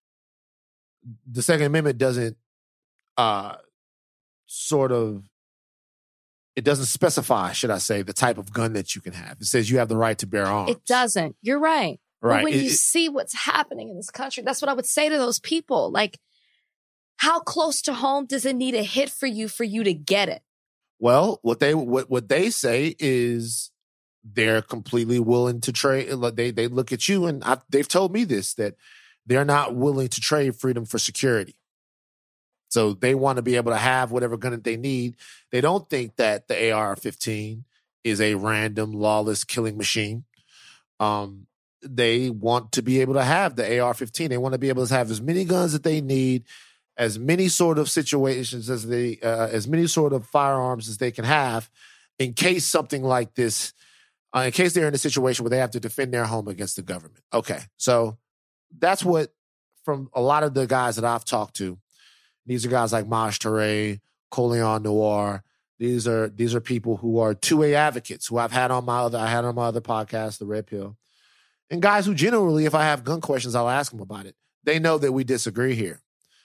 the Second Amendment doesn't uh sort of it doesn't specify, should I say, the type of gun that you can have. It says you have the right to bear arms. It doesn't. You're right. Right. But when It- you it- see what's happening in this country, that's what I would say to those people. Like, how close to home does it need a hit for you for you to get it? Well, what they what what they say is they're completely willing to trade. They they look at you, and I, they've told me this, that they're not willing to trade freedom for security. So they want to be able to have whatever gun that they need. They don't think that the A R fifteen is a random, lawless killing machine. Um, they want to be able to have the A R fifteen. They want to be able to have as many guns that they need, as many sort of situations as they, uh, as many sort of firearms as they can have, in case something like this, uh, in case they're in a situation where they have to defend their home against the government. Okay, so that's what, from a lot of the guys that I've talked to, these are guys like Maj Toure, Coleon Noir. These are these are people who are two A advocates who I've had on my other I had on my other podcast, The Red Pill, and guys who generally, if I have gun questions, I'll ask them about it. They know that we disagree here.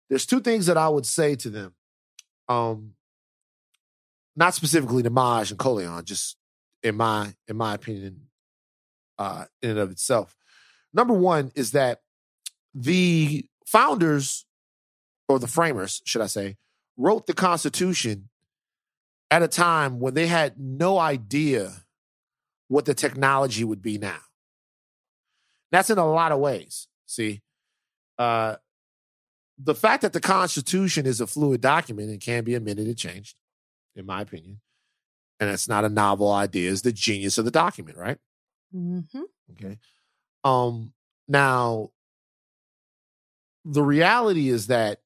there's two things that I would say to them. Um, not specifically to Maj and Coleon, just in my in my opinion, uh, in and of itself. Number one is that the founders, or the framers, should I say, wrote the Constitution at a time when they had no idea what the technology would be now. That's in a lot of ways. See, uh, the fact that the Constitution is a fluid document and can be amended and changed, in my opinion, and it's not a novel idea, is the genius of the document, right? Mm-hmm. Okay. Um, now, the reality is that,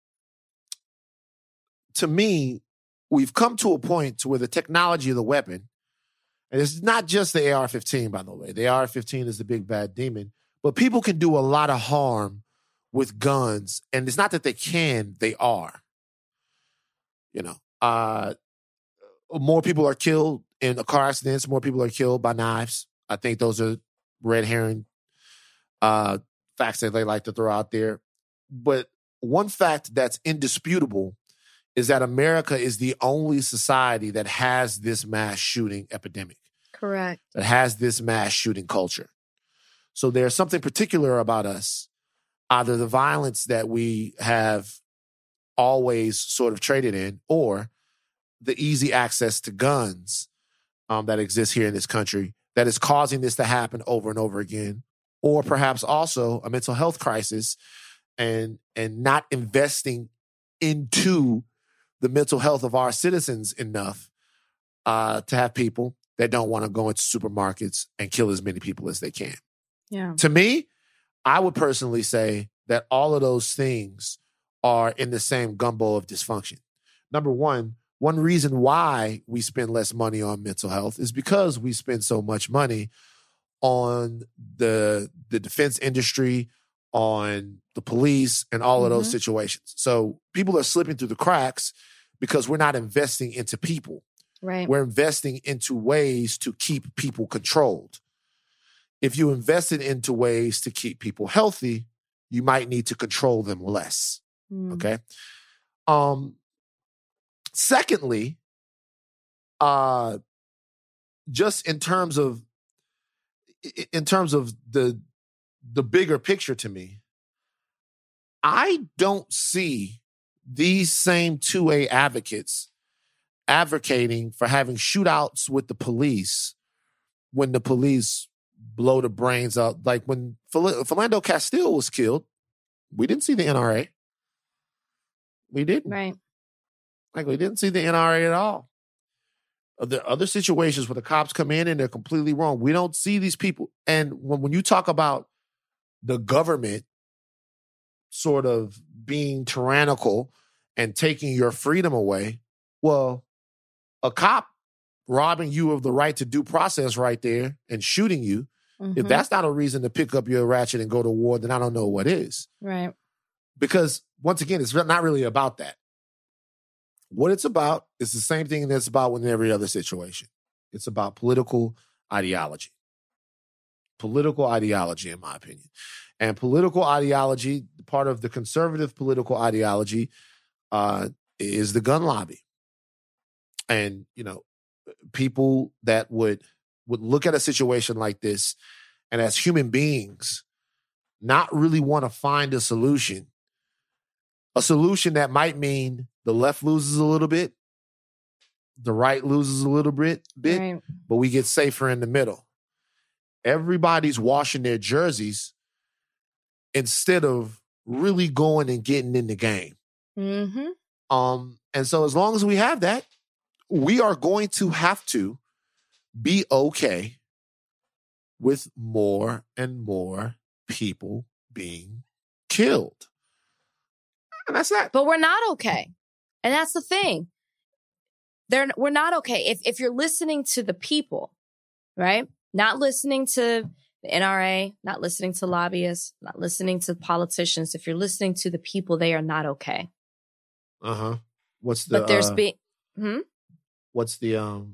to me, we've come to a point to where the technology of the weapon, and it's not just the A R fifteen, by the way. The A R fifteen is the big bad demon, but people can do a lot of harm with guns, and it's not that they can, they are. You know, uh, more people are killed in car accidents, more people are killed by knives. I think those are red herring uh, facts that they like to throw out there. But one fact that's indisputable is that America is the only society that has this mass shooting epidemic. Correct. That has this mass shooting culture. So there's something particular about us, either the violence that we have always sort of traded in, or the easy access to guns um, that exists here in this country that is causing this to happen over and over again, or perhaps also a mental health crisis and and not investing into the mental health of our citizens enough uh, to have people that don't want to go into supermarkets and kill as many people as they can. Yeah. To me, I would personally say that all of those things are in the same gumbo of dysfunction. Number one, one reason why we spend less money on mental health is because we spend so much money on the the defense industry, on the police, and all of those Mhm. situations. So people are slipping through the cracks because we're not investing into people. Right. We're investing into ways to keep people controlled. If you invested into ways to keep people healthy, you might need to control them less. Mm. Okay. Um, secondly, uh, just in terms of in terms of the the bigger picture to me, I don't see these same two A advocates advocating for having shootouts with the police when the police blow the brains out. Like when Phil- Philando Castile was killed, we didn't see the N R A. We didn't. Right. Like we didn't see the N R A at all. There are other situations where the cops come in and they're completely wrong. We don't see these people. And when, when you talk about the government sort of being tyrannical and taking your freedom away, well, a cop robbing you of the right to due process right there and shooting you, Mhm. if that's not a reason to pick up your ratchet and go to war, then I don't know what is. Right. Because once again, it's not really about that. What it's about is the same thing that's about in every other situation. It's about political ideology. Political ideology, in my opinion. And political ideology, part of the conservative political ideology, uh, is the gun lobby. And, you know, people that would would look at a situation like this and as human beings not really want to find a solution, a solution that might mean the left loses a little bit, the right loses a little bit, bit Right. but we get safer in the middle. Everybody's washing their jerseys instead of really going and getting in the game. Mm-hmm. Um, and so as long as we have that, we are going to have to be okay with more and more people being killed. And that's that. But we're not okay. And that's the thing. They're, we're not okay. If if you're listening to the people, right? Not listening to the N R A, not listening to lobbyists, not listening to politicians. If you're listening to the people, they are not okay. Uh-huh. What's the But there's uh, being, hmm? what's the um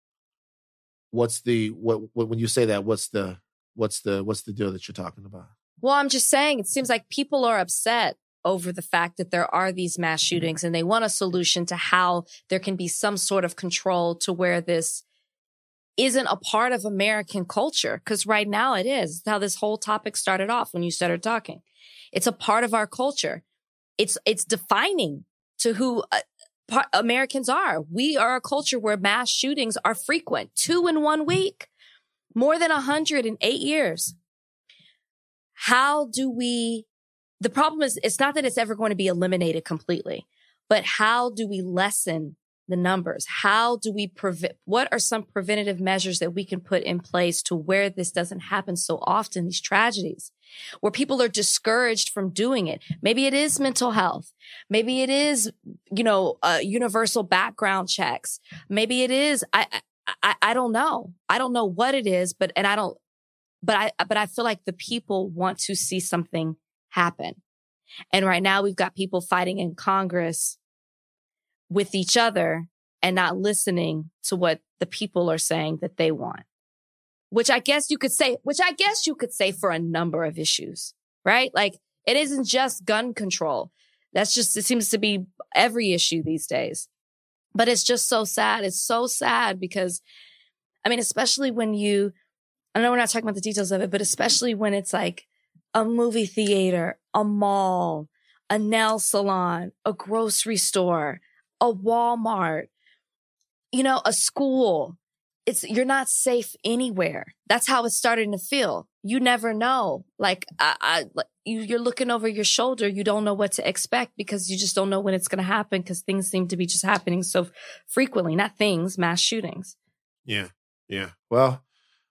what's the what, what when you say that, what's the what's the what's the deal that you're talking about? Well, I'm just saying, it seems like people are upset over the fact that there are these mass shootings, and they want a solution to how there can be some sort of control to where this isn't a part of American culture. Because right now it is. It's how this whole topic started off when you started talking. It's a part of our culture. It's it's defining to who uh, part, Americans are. We are a culture where mass shootings are frequent. Two in one week. More than one hundred in eight years. How do we... The problem is, it's not that it's ever going to be eliminated completely, but how do we lessen the numbers? How do we prevent, what are some preventative measures that we can put in place to where this doesn't happen so often, these tragedies, where people are discouraged from doing it? Maybe it is mental health. Maybe it is, you know, uh, universal background checks. Maybe it is, I, I, I don't know. I don't know what it is, but, and I don't, but I, but I feel like the people want to see something happen. And right now we've got people fighting in Congress with each other and not listening to what the people are saying that they want, which I guess you could say, which I guess you could say for a number of issues, right? Like it isn't just gun control. That's just, it seems to be every issue these days, but it's just so sad. It's so sad because, I mean, especially when you, I know we're not talking about the details of it, but especially when it's like a movie theater, a mall, a nail salon, a grocery store, a Walmart, you know, a school. It's, you're not safe anywhere. That's how it's starting to feel. You never know. Like, I, I you, you're looking over your shoulder. You don't know what to expect because you just don't know when it's going to happen because things seem to be just happening so frequently. Not things, mass shootings. Yeah. Yeah. Well,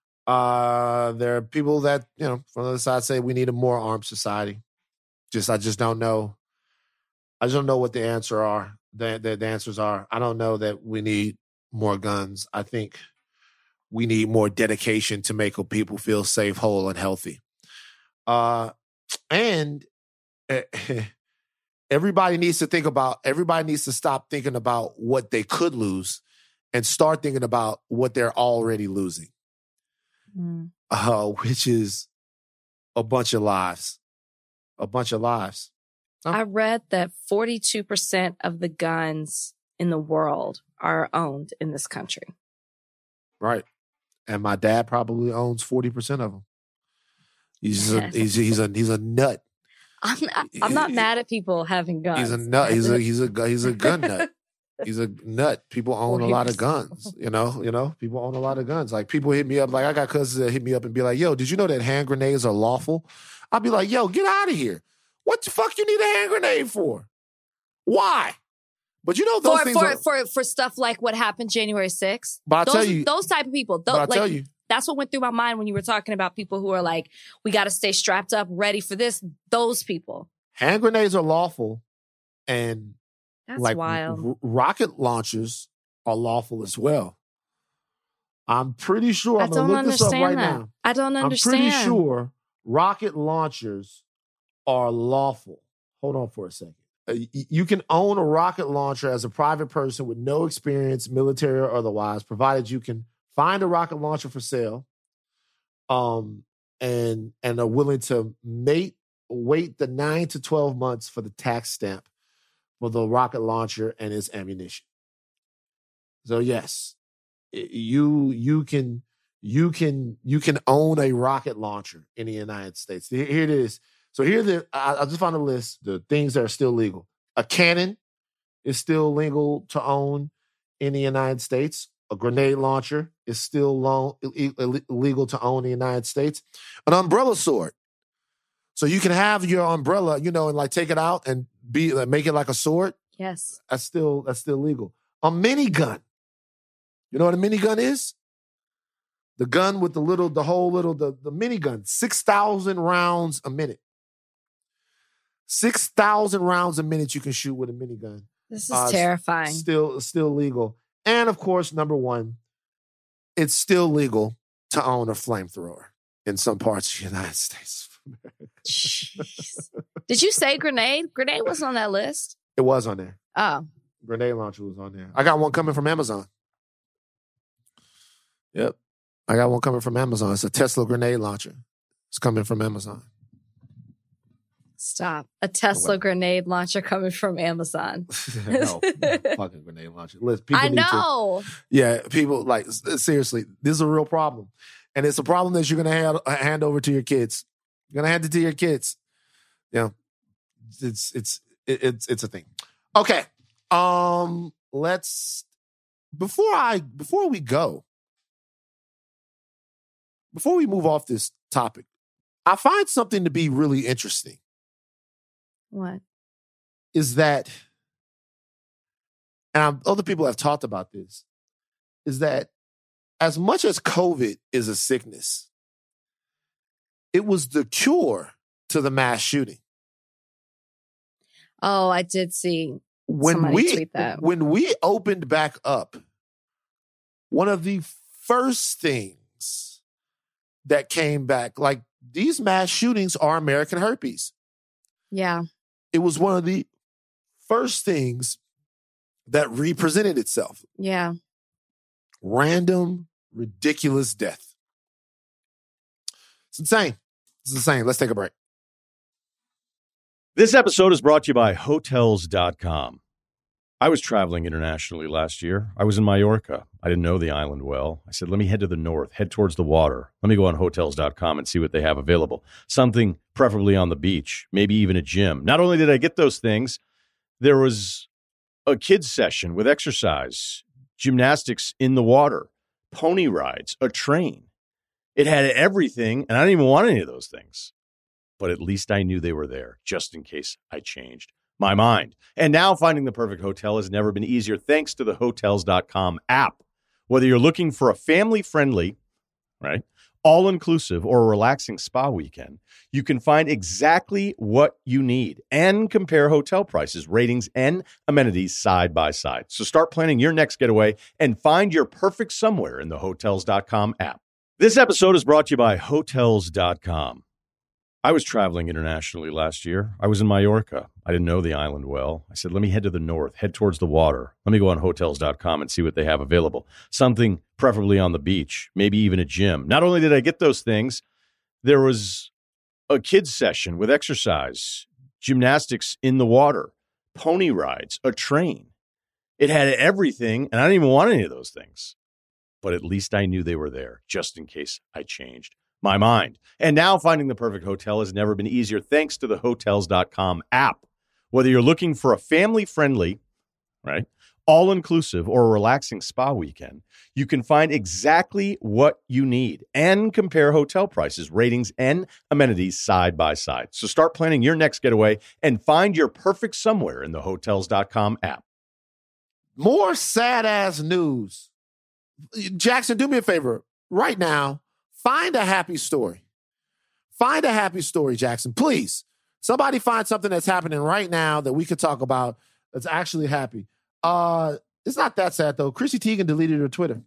uh, there are people that, you know, from the other side say we need a more armed society. Just, I just don't know. I just don't know what the answer are. The, the, the answers are. I don't know that we need more guns. I think we need more dedication to make people feel safe, whole, and healthy. Uh, and uh, everybody needs to think about, everybody needs to stop thinking about what they could lose and start thinking about what they're already losing, mm. uh, which is a bunch of lives, a bunch of lives. Oh. I read that forty-two percent of the guns in the world are owned in this country. Right. And my dad probably owns forty percent of them. He's a, he's, he's a, he's a nut. I'm not, I'm not mad at people having guns. He's a nut. He's a, he's a, he's a gun nut. He's a nut. People own a lot of guns, you know, you know, people own a lot of guns. Like people hit me up. Like I got cousins that hit me up and be like, yo, did you know that hand grenades are lawful? I'll be like, yo, get out of here. What the fuck you need a hand grenade for? Why? But you know those for, things for, are, for for stuff like what happened January sixth. But I those, tell you, those type of people. Those, but I like, tell you, that's what went through my mind when you were talking about people who are like, we got to stay strapped up, ready for this. Those people. Hand grenades are lawful, and that's like wild. R- rocket launchers are lawful as well. I'm pretty sure. I'm I don't gonna look this up right that. now. I don't understand. I'm pretty sure rocket launchers are lawful. Hold on for a second. Uh, y- you can own a rocket launcher as a private person with no experience, military or otherwise, provided you can find a rocket launcher for sale, um, and and are willing to mate, wait the nine to twelve months for the tax stamp for the rocket launcher and its ammunition. So yes, you you can you can you can own a rocket launcher in the United States. Here it is. So here the I, I just found a list the things that are still legal. A cannon is still legal to own in the United States. A grenade launcher is still lo- illegal to own in the United States. An umbrella sword. So you can have your umbrella, you know, and like take it out and be like, make it like a sword. Yes. That's still that's still legal. A minigun. You know what a minigun is? The gun with the little, the whole little, the, the minigun. six thousand rounds a minute. six thousand rounds a minute you can shoot with a minigun. This is uh, terrifying. Still, still legal. And of course, number one, it's still legal to own a flamethrower in some parts of the United States of America. Did you say grenade? Grenade wasn't on that list. It was on there. Oh. Grenade launcher was on there. I got one coming from Amazon. Yep. I got one coming from Amazon. It's a Tesla grenade launcher. It's coming from Amazon. Stop. A Tesla grenade launcher coming from Amazon. No, fucking grenade launcher. Listen, people I need know. To, yeah, people like seriously. This is a real problem, and it's a problem that you're gonna hand, hand over to your kids. You're gonna hand it to your kids. Yeah, it's it's it's it's a thing. Okay, um, let's before I before we go, before we move off this topic, I find something to be really interesting. What? Is that, and I'm, other people have talked about this, is that as much as COVID is a sickness, it was the cure to the mass shooting. Oh, I did see when somebody we, tweet that. When we opened back up, one of the first things that came back, like these mass shootings are American herpes. Yeah. It was one of the first things that represented itself. Yeah. Random, ridiculous death. It's insane. It's insane. Let's take a break. This episode is brought to you by Hotels dot com. I was traveling internationally last year. I was in Mallorca. I didn't know the island well. I said, let me head to the north, head towards the water. Let me go on Hotels dot com and see what they have available. Something preferably on the beach, maybe even a gym. Not only did I get those things, there was a kids session with exercise, gymnastics in the water, pony rides, a train. It had everything, and I didn't even want any of those things. But at least I knew they were there, just in case I changed my mind. And now finding the perfect hotel has never been easier thanks to the Hotels dot com app. Whether you're looking for a family-friendly, right, all-inclusive or a relaxing spa weekend, you can find exactly what you need and compare hotel prices, ratings, and amenities side by side. So start planning your next getaway and find your perfect somewhere in the Hotels dot com app. This episode is brought to you by Hotels dot com. I was traveling internationally last year. I was in Mallorca. I didn't know the island well. I said, let me head to the north, head towards the water. Let me go on Hotels dot com and see what they have available. Something preferably on the beach, maybe even a gym. Not only did I get those things, there was a kids session with exercise, gymnastics in the water, pony rides, a train. It had everything, and I didn't even want any of those things. But at least I knew they were there, just in case I changed my mind. And now finding the perfect hotel has never been easier thanks to the Hotels dot com app. Whether you're looking for a family-friendly, right, all-inclusive or a relaxing spa weekend, you can find exactly what you need and compare hotel prices, ratings, and amenities side by side. So start planning your next getaway and find your perfect somewhere in the Hotels dot com app. More sad-ass news. Jackson, do me a favor. Right now, find a happy story. Find a happy story, Jackson. Please. Somebody find something that's happening right now that we could talk about that's actually happy. Uh, it's not that sad, though. Chrissy Teigen deleted her Twitter.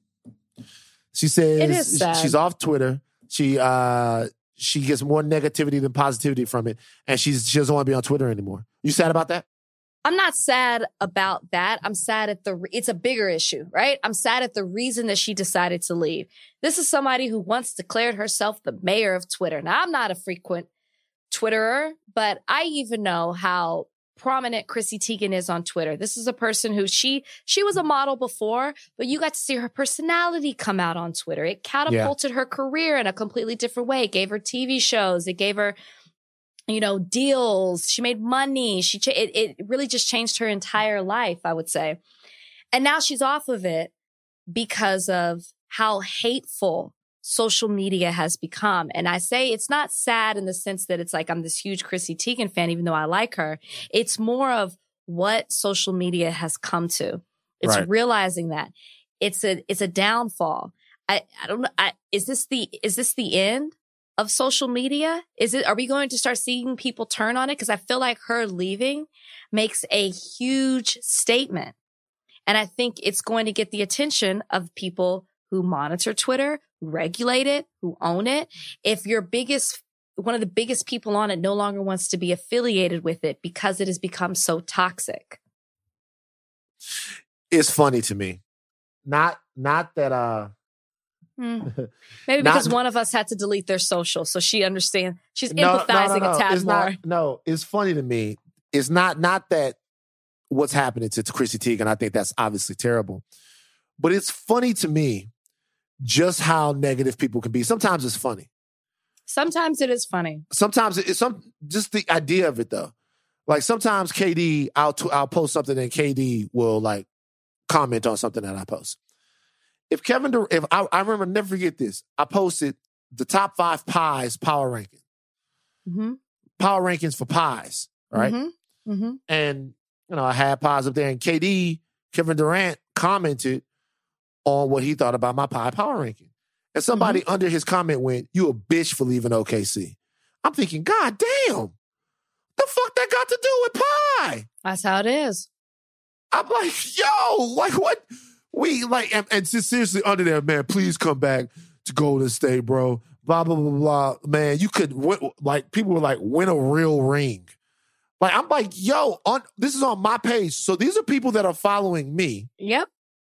She says It is sad. she's off Twitter. She uh, she gets more negativity than positivity from it, and she's she doesn't want to be on Twitter anymore. You sad about that? I'm not sad about that. I'm sad at the, it's a bigger issue, right? I'm sad at the reason that she decided to leave. This is somebody who once declared herself the mayor of Twitter. Now, I'm not a frequent Twitterer, but I even know how prominent Chrissy Teigen is on Twitter. This is a person who she, she was a model before, but you got to see her personality come out on Twitter. It catapulted yeah. her career in a completely different way. It gave her T V shows. It gave her, you know, deals. She made money. She cha- it, it really just changed her entire life, I would say. And now she's off of it because of how hateful social media has become. And I say it's not sad in the sense that it's like I'm this huge Chrissy Teigen fan, even though I like her. It's more of what social media has come to. It's right. realizing that it's a it's a downfall. I, I don't know. I, is this the is this the end of social media? Is it, are we going to start seeing people turn on it? Because I feel like her leaving makes a huge statement. And I think it's going to get the attention of people who monitor Twitter, who regulate it, who own it. If your biggest, one of the biggest people on it no longer wants to be affiliated with it because it has become so toxic. It's funny to me. Not, not that, uh, Mm. Maybe Not- because one of us had to delete their social, so she understands. She's No, no, empathizing no, no. a tad It's more. not, no, it's funny to me. It's not not that what's happening to, to Chrissy Teigen. I think that's obviously terrible. But it's funny to me just how negative people can be. Sometimes it's funny. Sometimes it is funny. Sometimes it's some just the idea of it though. Like sometimes K D, I'll t- I'll post something and K D will like comment on something that I post. If Kevin, Dur- if I, I remember, never forget this. I posted the top five pies power ranking, Mm-hmm. power rankings for pies, right? Mm-hmm. Mm-hmm. And you know I had pies up there, and K D, Kevin Durant commented on what he thought about my pie power ranking, and somebody Mm-hmm. under his comment went, "You a bitch for leaving O K C." I'm thinking, God damn, the fuck that got to do with pie? That's how it is. I'm like, yo, like what? We like, and, and just seriously under there, man, please come back to Golden State, bro. Blah, blah, blah, blah. Man, you could, win, like, people were like, win a real ring. Like, I'm like, yo, on, this is on my page. So these are people that are following me Yep.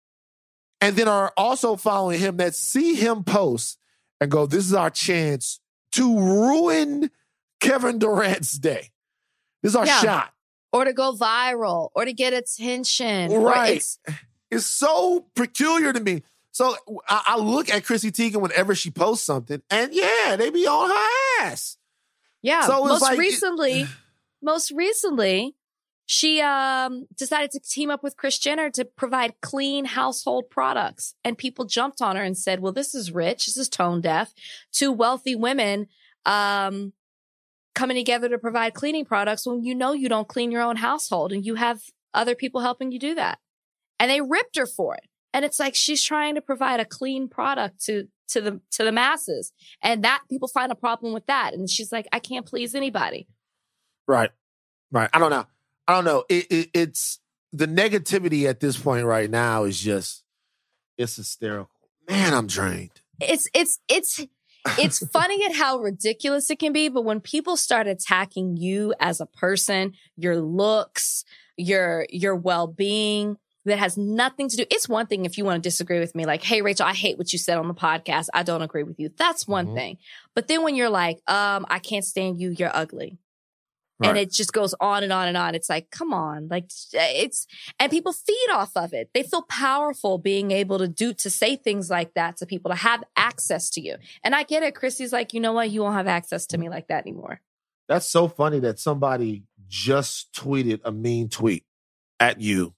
and then are also following him that see him post and go, this is our chance to ruin Kevin Durant's day. This is our Yeah. shot. Or to go viral, or to get attention. or Right. it's- It's so peculiar to me. So I, I look at Chrissy Teigen whenever she posts something, and yeah, they be on her ass. Yeah. So it's most like- recently, most recently, she um, decided to team up with Kris Jenner to provide clean household products. And people jumped on her and said, well, this is rich. This is tone deaf. Two wealthy women um, coming together to provide cleaning products when you know you don't clean your own household and you have other people helping you do that. And they ripped her for it. And it's like she's trying to provide a clean product to to the to the masses. And that people find a problem with that. And she's like, I can't please anybody. Right, right. I don't know. I don't know. It, it, it's the negativity at this point right now is just it's hysterical. Man, I'm drained. It's it's it's it's funny at how ridiculous it can be, but when people start attacking you as a person, your looks, your your well-being, that has nothing to do. It's one thing if you want to disagree with me, like, hey, Rachel, I hate what you said on the podcast. I don't agree with you. That's one Mhm. thing. But then when you're like, um, I can't stand you, you're ugly. Right. And it just goes on and on and on. It's like, come on, like it's, and people feed off of it. They feel powerful being able to do, to say things like that to people, to have access to you. And I get it. Chrissy's like, you know what? You won't have access to me like that anymore. That's so funny that somebody just tweeted a mean tweet at you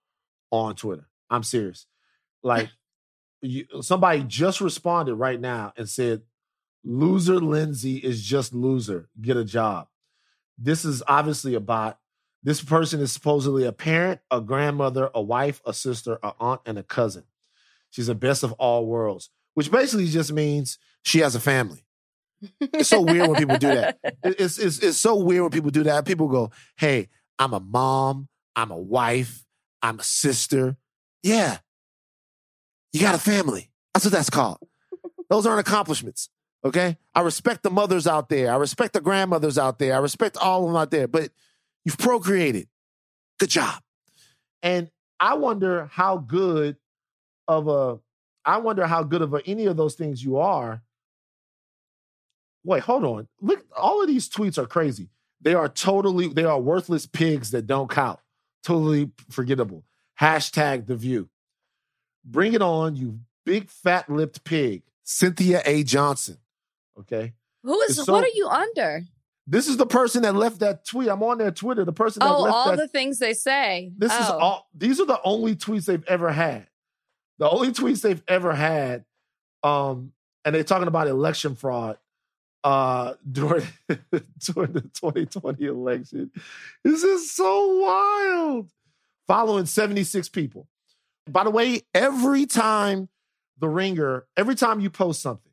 on Twitter. I'm serious. Like, you, somebody just responded right now and said, loser Lindsay is just loser. Get a job. This is obviously a bot. This person is supposedly a parent, a grandmother, a wife, a sister, a aunt, and a cousin. She's the best of all worlds, which basically just means she has a family. It's so weird when people do that. It- It's, it's, it's so weird when people do that. People go, hey, I'm a mom, I'm a wife, I'm a sister. Yeah. You got a family. That's what that's called. Those aren't accomplishments. Okay? I respect the mothers out there. I respect the grandmothers out there. I respect all of them out there. But you've procreated. Good job. And I wonder how good of a, I wonder how good of a, any of those things you are. Wait, hold on. Look, all of these tweets are crazy. They are totally, they are worthless pigs that don't count. Totally forgettable. Hashtag The View. Bring it on, you big fat-lipped pig. Cynthia A. Johnson. Okay? Who is, It's so- what are you under? This is the person that left that tweet. I'm on their Twitter. The person that Oh, left all that. the things they say. This oh. is all. These are the only tweets they've ever had. The only tweets they've ever had. Um, and they're talking about election fraud uh, during during the twenty twenty election. This is so wild. Following seventy-six people. By the way, every time The Ringer, every time you post something,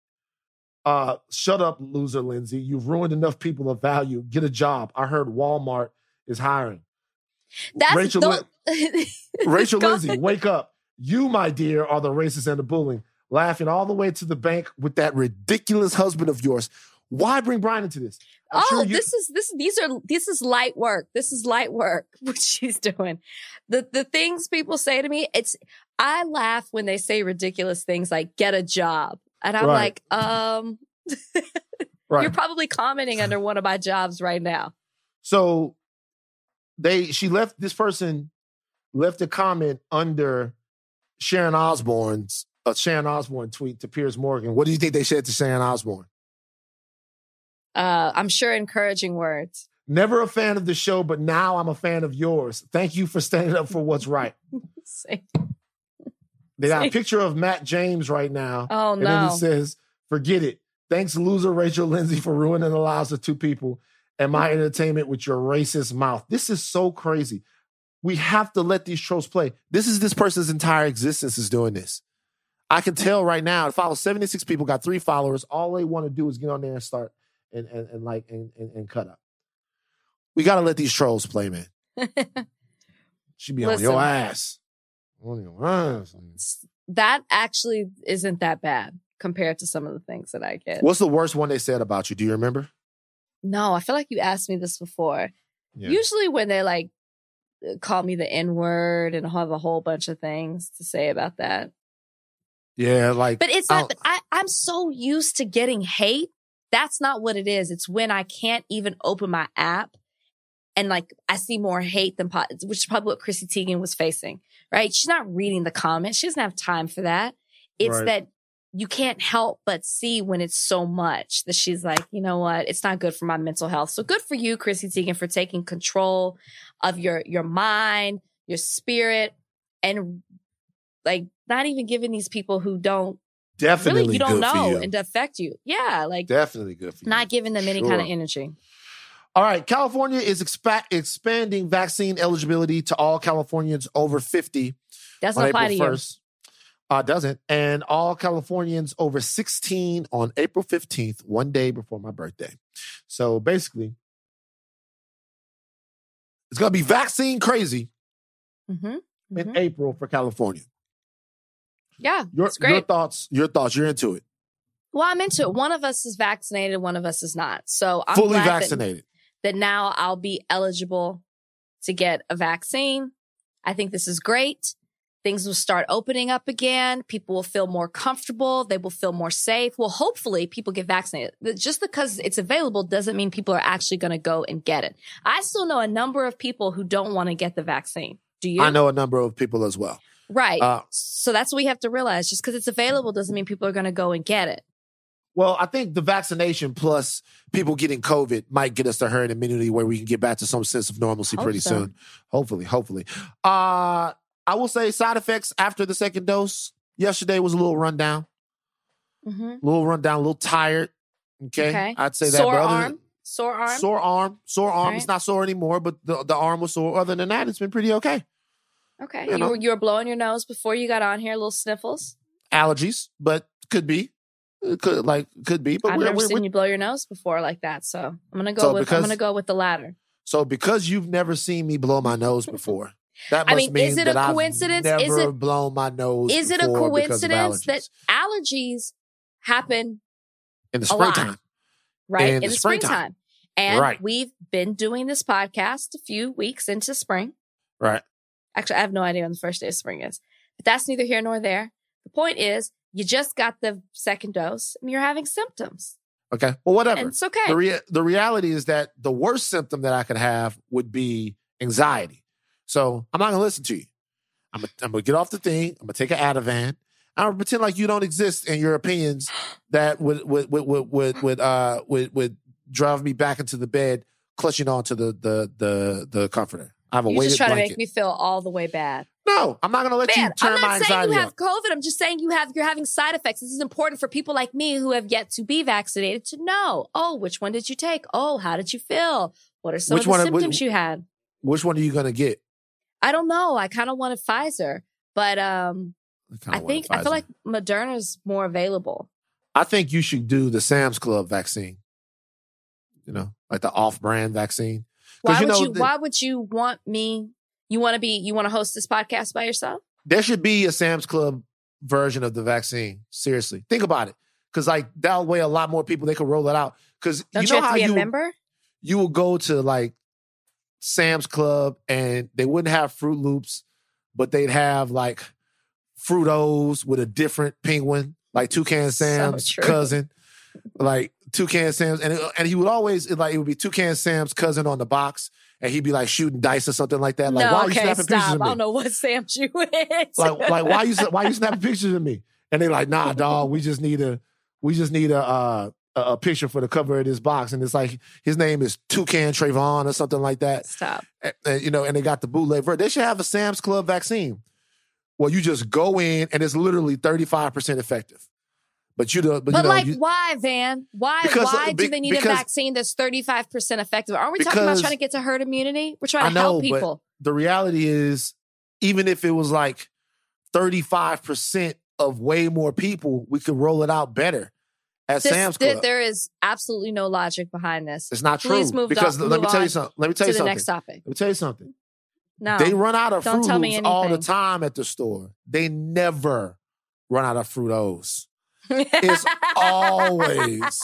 uh, shut up, loser Lindsay. You've ruined enough people of value. Get a job. I heard Walmart is hiring. That's Rachel, don't- Lin- Rachel Go Lindsay, ahead. wake up. You, my dear, are the racist and the bullying. Laughing all the way to the bank with that ridiculous husband of yours. Why bring Brian into this? I'm oh, sure you- this is this. These are this is light work. This is light work. What she's doing, the the things people say to me. It's I laugh when they say ridiculous things like "get a job," and I'm Right. like, um, Right. you're probably commenting under one of my jobs right now. So they she left this person left a comment under Sharon Osbourne's a Sharon Osbourne tweet to Piers Morgan. What do you think they said to Sharon Osbourne? Uh, I'm sure encouraging words. Never a fan of the show, but now I'm a fan of yours. Thank you for standing up for what's right. Say- They got a picture of Matt James right now. Oh, And then no. he says, forget it. Thanks, loser Rachel Lindsay, for ruining the lives of two people and my entertainment with your racist mouth. This is so crazy. We have to let these trolls play. This is this person's entire existence is doing this. I can tell right now, it follows seventy-six people, got three followers. All they want to do is get on there and start and, and, and like and, and, and cut up. We got to let these trolls play, man. She be on Listen. your ass. On your ass. That actually isn't that bad compared to some of the things that I get. What's the worst one they said about you? Do you remember? No, I feel like you asked me this before. Yeah. Usually when they like call me the N-word and have a whole bunch of things to say about that. Yeah, like. But it's I not, don't- I, I'm so used to getting hate. That's not what it is. It's when I can't even open my app and like I see more hate than, po- which is probably what Chrissy Teigen was facing, right? She's not reading the comments. She doesn't have time for that. It's Right. that you can't help but see when it's so much that she's like, you know what? It's not good for my mental health. So good for you, Chrissy Teigen, for taking control of your, your mind, your spirit, and like not even giving these people who don't Definitely really, you don't good for know you. and affect you. Yeah. Like Definitely good for you. not giving them any Sure. kind of energy. All right. California is expa- expanding vaccine eligibility to all Californians over fifty Doesn't on apply April to you. first. Uh, doesn't. And all Californians over sixteen on April fifteenth, one day before my birthday. So basically, it's going to be vaccine crazy Mm-hmm. in Mhm. April for California. Yeah. Your, it's great. your thoughts, your thoughts, you're into it. Well, I'm into it. One of us is vaccinated, one of us is not. So I'm Fully glad that- vaccinated. That, now I'll be eligible to get a vaccine. I think this is great. Things will start opening up again. People will feel more comfortable. They will feel more safe. Well, hopefully people get vaccinated. Just because it's available doesn't mean people are actually going to go and get it. I still know a number of people who don't want to get the vaccine. Do you? I know a number of people as well. Right. Uh, so that's what we have to realize. Just because it's available doesn't mean people are going to go and get it. Well, I think the vaccination plus people getting COVID might get us to herd immunity where we can get back to some sense of normalcy Hope pretty so. soon. Hopefully, hopefully. Uh, I will say side effects after the second dose. Yesterday was a little rundown, Mm-hmm. a little rundown, a little tired. Okay. Okay. I'd say that. Sore but other arm. than- Sore arm. Sore arm. Sore arm. All It's right. not sore anymore, but the, the arm was sore. Other than that, it's been pretty okay. Okay. You You, know. were, you were blowing your nose before you got on here, little sniffles. Allergies, but could be. It could like could be. But I've we're, never we're, seen we're- you blow your nose before like that. So I'm gonna go So with because- I'm gonna go with the latter. So because you've never seen me blow my nose before, that I must mean, mean is it a that I've coincidence? never Is it- blown my nose. Is it a before because of coincidence that allergies. allergies happen in the a lot? springtime? right In in, the the springtime. springtime? And Right. we've been doing this podcast a few weeks into spring. Right. Actually, I have no idea when the first day of spring is, but that's neither here nor there. The point is, you just got the second dose and you're having symptoms, Okay. Well, whatever. and it's okay. The rea- the reality is that the worst symptom that I could have would be anxiety. So I'm not gonna listen to you. I'm gonna, I'm gonna get off the thing. I'm gonna take an Ativan. I'm gonna pretend like you don't exist and your opinions that would would would would would, would uh would would drive me back into the bed, clutching onto the the the the comforter. I have a You're weighted just trying blanket. to make me feel all the way bad. No, I'm not gonna let Man, you turn I'm my not saying anxiety you have up. COVID. I'm just saying you have you're having side effects. This is important for people like me who have yet to be vaccinated to know. Oh, which one did you take? Oh, how did you feel? What are some Which of the one- symptoms which- you had? Which one are you gonna get? I don't know. I kind of wanted Pfizer, but um, kinda I want think a I feel Pfizer. like Moderna's more available. I think you should do the Sam's Club vaccine. You know, like the off-brand vaccine. 'Cause Why you would know you? the- Why would you want me? You want to be? You want to host this podcast by yourself? There should be a Sam's Club version of the vaccine. Seriously, think about it, because like that'll way a lot more people. They could roll it out. Because Don't you you, know have how to be you a member? you will go to like Sam's Club and they wouldn't have Fruit Loops, but they'd have like Fruit O's with a different penguin, like Toucan Sam's true. cousin, like Toucan Sam's, and it, and he would always like it would be Toucan Sam's cousin on the box, and he'd be like shooting dice or something like that. Like, no, why are you okay, snapping pictures stop. of I me? don't know what Sam Jew is. Like, like why you why you snapping pictures of me? And they're like, nah, dog, we just need a we just need a uh, a, a picture for the cover of this box, and it's like his name is Toucan Trayvon or something like that. Stop. And, and, you know, and they got the bootleg version. They should have a Sam's Club vaccine. Well, you just go in and it's literally thirty-five percent effective. But you don't. But, But you know, like, you, why, Van? Why? Because, why uh, do be- they need a because- vaccine that's thirty-five percent effective? Aren't we talking about Because- trying to get to herd immunity? We're trying I to know, help but people. the reality is, even if it was like thirty-five percent of way more people, we could roll it out better at This- Sam's th- Club. there is absolutely no logic behind this. It's not true. Please move because on- let me move tell you on something. Let me tell to you the something. next topic. Let me tell you something. No. They run out of Don't Fruit tell me Loops all the anything. time at the store. They never run out of Fruit O's. It's always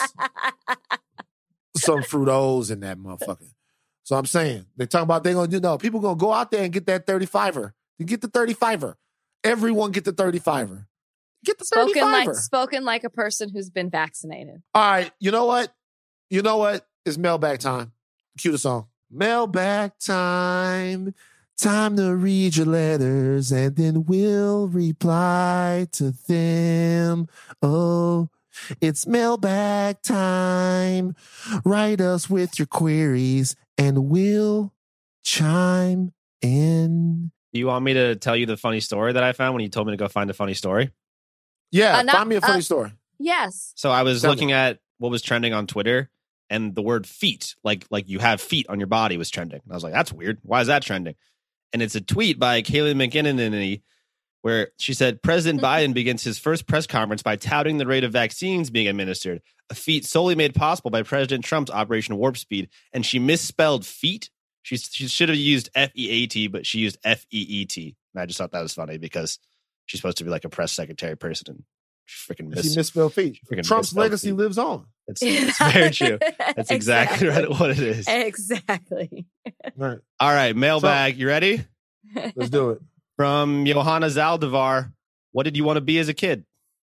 some Fruit O's in that motherfucker. So I'm saying, they talking about they going to do, no, people going to go out there and get that thirty-fiver. You get the thirty-fiver. Everyone get the thirty-fiver. Get the spoken thirty-fiver. like spoken like a person who's been vaccinated. All right, you know what? You know what? It's mailbag time. Cue the song. Mailbag time. Time to read your letters and then we'll reply to them. Oh, it's mailbag time. Write us with your queries and we'll chime in. Do you want me to tell you the funny story that I found when you told me to go find a funny story? Yeah, Uh, not- find me a funny uh, story. Yes. So I was Tell me. looking at what was trending on Twitter, and the word feet, like like you have feet on your body, was trending. And I was like, that's weird. Why is that trending? And it's a tweet by Kayleigh McEnany where she said, President Biden begins his first press conference by touting the rate of vaccines being administered, a feat solely made possible by President Trump's Operation Warp Speed. And she misspelled feet. She, she should have used F E A T, but she used F E E T. And I just thought that was funny because she's supposed to be like a press secretary person. And she freaking She missed. misspelled feet. freaking Trump's misspelled legacy feet. lives on. It's, it's very true. That's exactly, right what it is. Exactly. All right, All right, mailbag. You ready? let's do it. From Johanna Zaldivar. What did you want to be as a kid?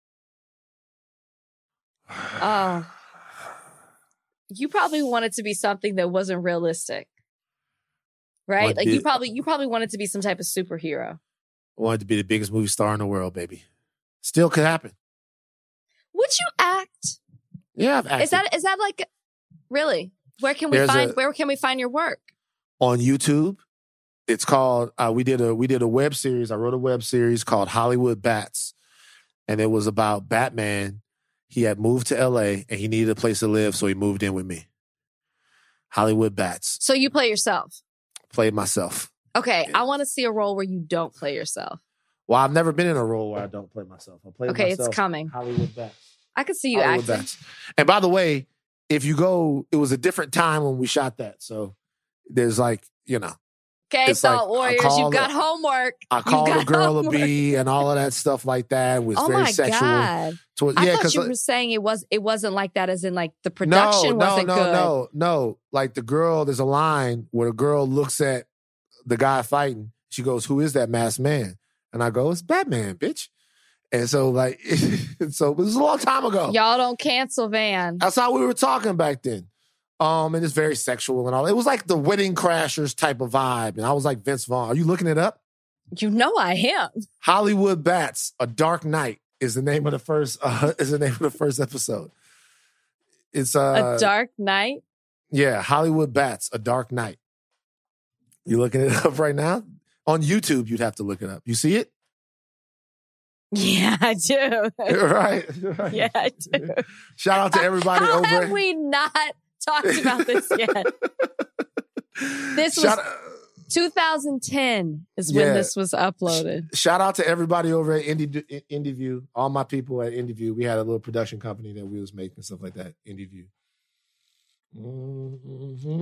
Oh. You probably wanted to be something that wasn't realistic. Right? I Like you did. probably you probably wanted to be some type of superhero. Wanted to be the biggest movie star in the world, baby. Still could happen. Would you act? Yeah, I've acted. Is that is that like really? Where can we There's find a- where can we find your work? on YouTube. It's called. Uh, we did a we did a web series. I wrote a web series called Hollywood Bats, and it was about Batman. He had moved to L A and he needed a place to live, so he moved in with me. Hollywood Bats. So you play yourself. Played myself. Okay, I want to see a role where you don't play yourself. Well, I've never been in a role where I don't play myself. I play Okay, myself. it's coming. Hollywood Bats. I could see you Hollywood acting. Bats. And by the way, if you go, it was a different time when we shot that. So there's like, you know, Okay, It's so like, I Warriors, call you've got the- homework. I You've called got a girl homework. a bee and all of that stuff like that. It was Oh very my sexual. god! Toward- I yeah, thought because you were saying it was it wasn't like that, as in like the no, production no, wasn't no, good. no, no. Like the girl, there's a line where the girl looks at the guy fighting. She goes, "Who is that masked man?" And I go, "It's Batman, bitch." And so, like, so this was a long time ago. Y'all don't cancel Van. That's how we were talking back then. Um, and it's very sexual and all. It was like the Wedding Crashers type of vibe. And I was like Vince Vaughn. Are you looking it up? You know I am. Hollywood Bats, A Dark Night is the name of the first uh, is the name of the first episode. It's uh, A Dark Night. yeah, Hollywood Bats, A Dark Night. You looking it up right now? On YouTube, you'd have to look it up. You see it? Yeah, I do. right, right. Yeah, I do. Shout out to everybody How over have at- we not talked about this yet? This was Shout, twenty ten is when Yeah. this was uploaded. shout out to everybody over at Indie IndieView. All my people at IndieView. We had a little production company that we was making stuff like that. IndieView. Mm-hmm.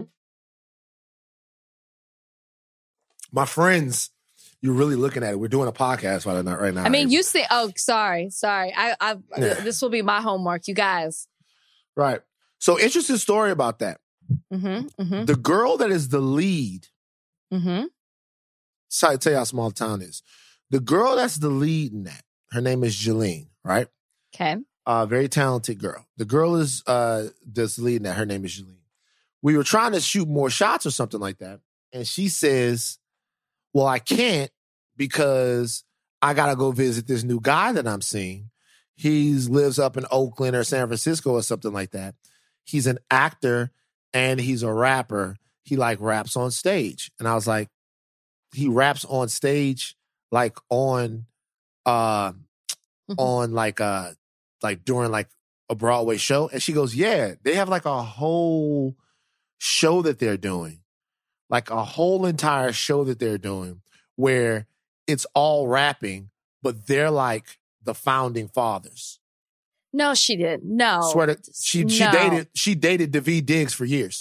My friends, you're really looking at it. We're doing a podcast right now. Right now. I mean, you see. Oh, sorry, sorry. I, I. Yeah. This will be my homework, you guys. right. So interesting story about that. Mm-hmm. Mm-hmm. The girl that is the lead. Mm-hmm. So I tell you how small the town is. The girl that's the lead in that, her name is Jolene, right? Okay. Uh, very talented girl. The girl is uh, that's leading that. Her name is Jolene. We were trying to shoot more shots or something like that. And she says, well, I can't because I got to go visit this new guy that I'm seeing. He lives up in Oakland or San Francisco or something like that. He's an actor and he's a rapper. He like raps on stage. And I was like, he raps on stage like on, uh, mm-hmm. on like, uh, like during like a Broadway show. And she goes, yeah, they have like a whole show that they're doing, like a whole entire show that they're doing where it's all rapping, but they're like the founding fathers. No, she didn't. No. Swear to, she she no. dated she dated Daveed Diggs for years.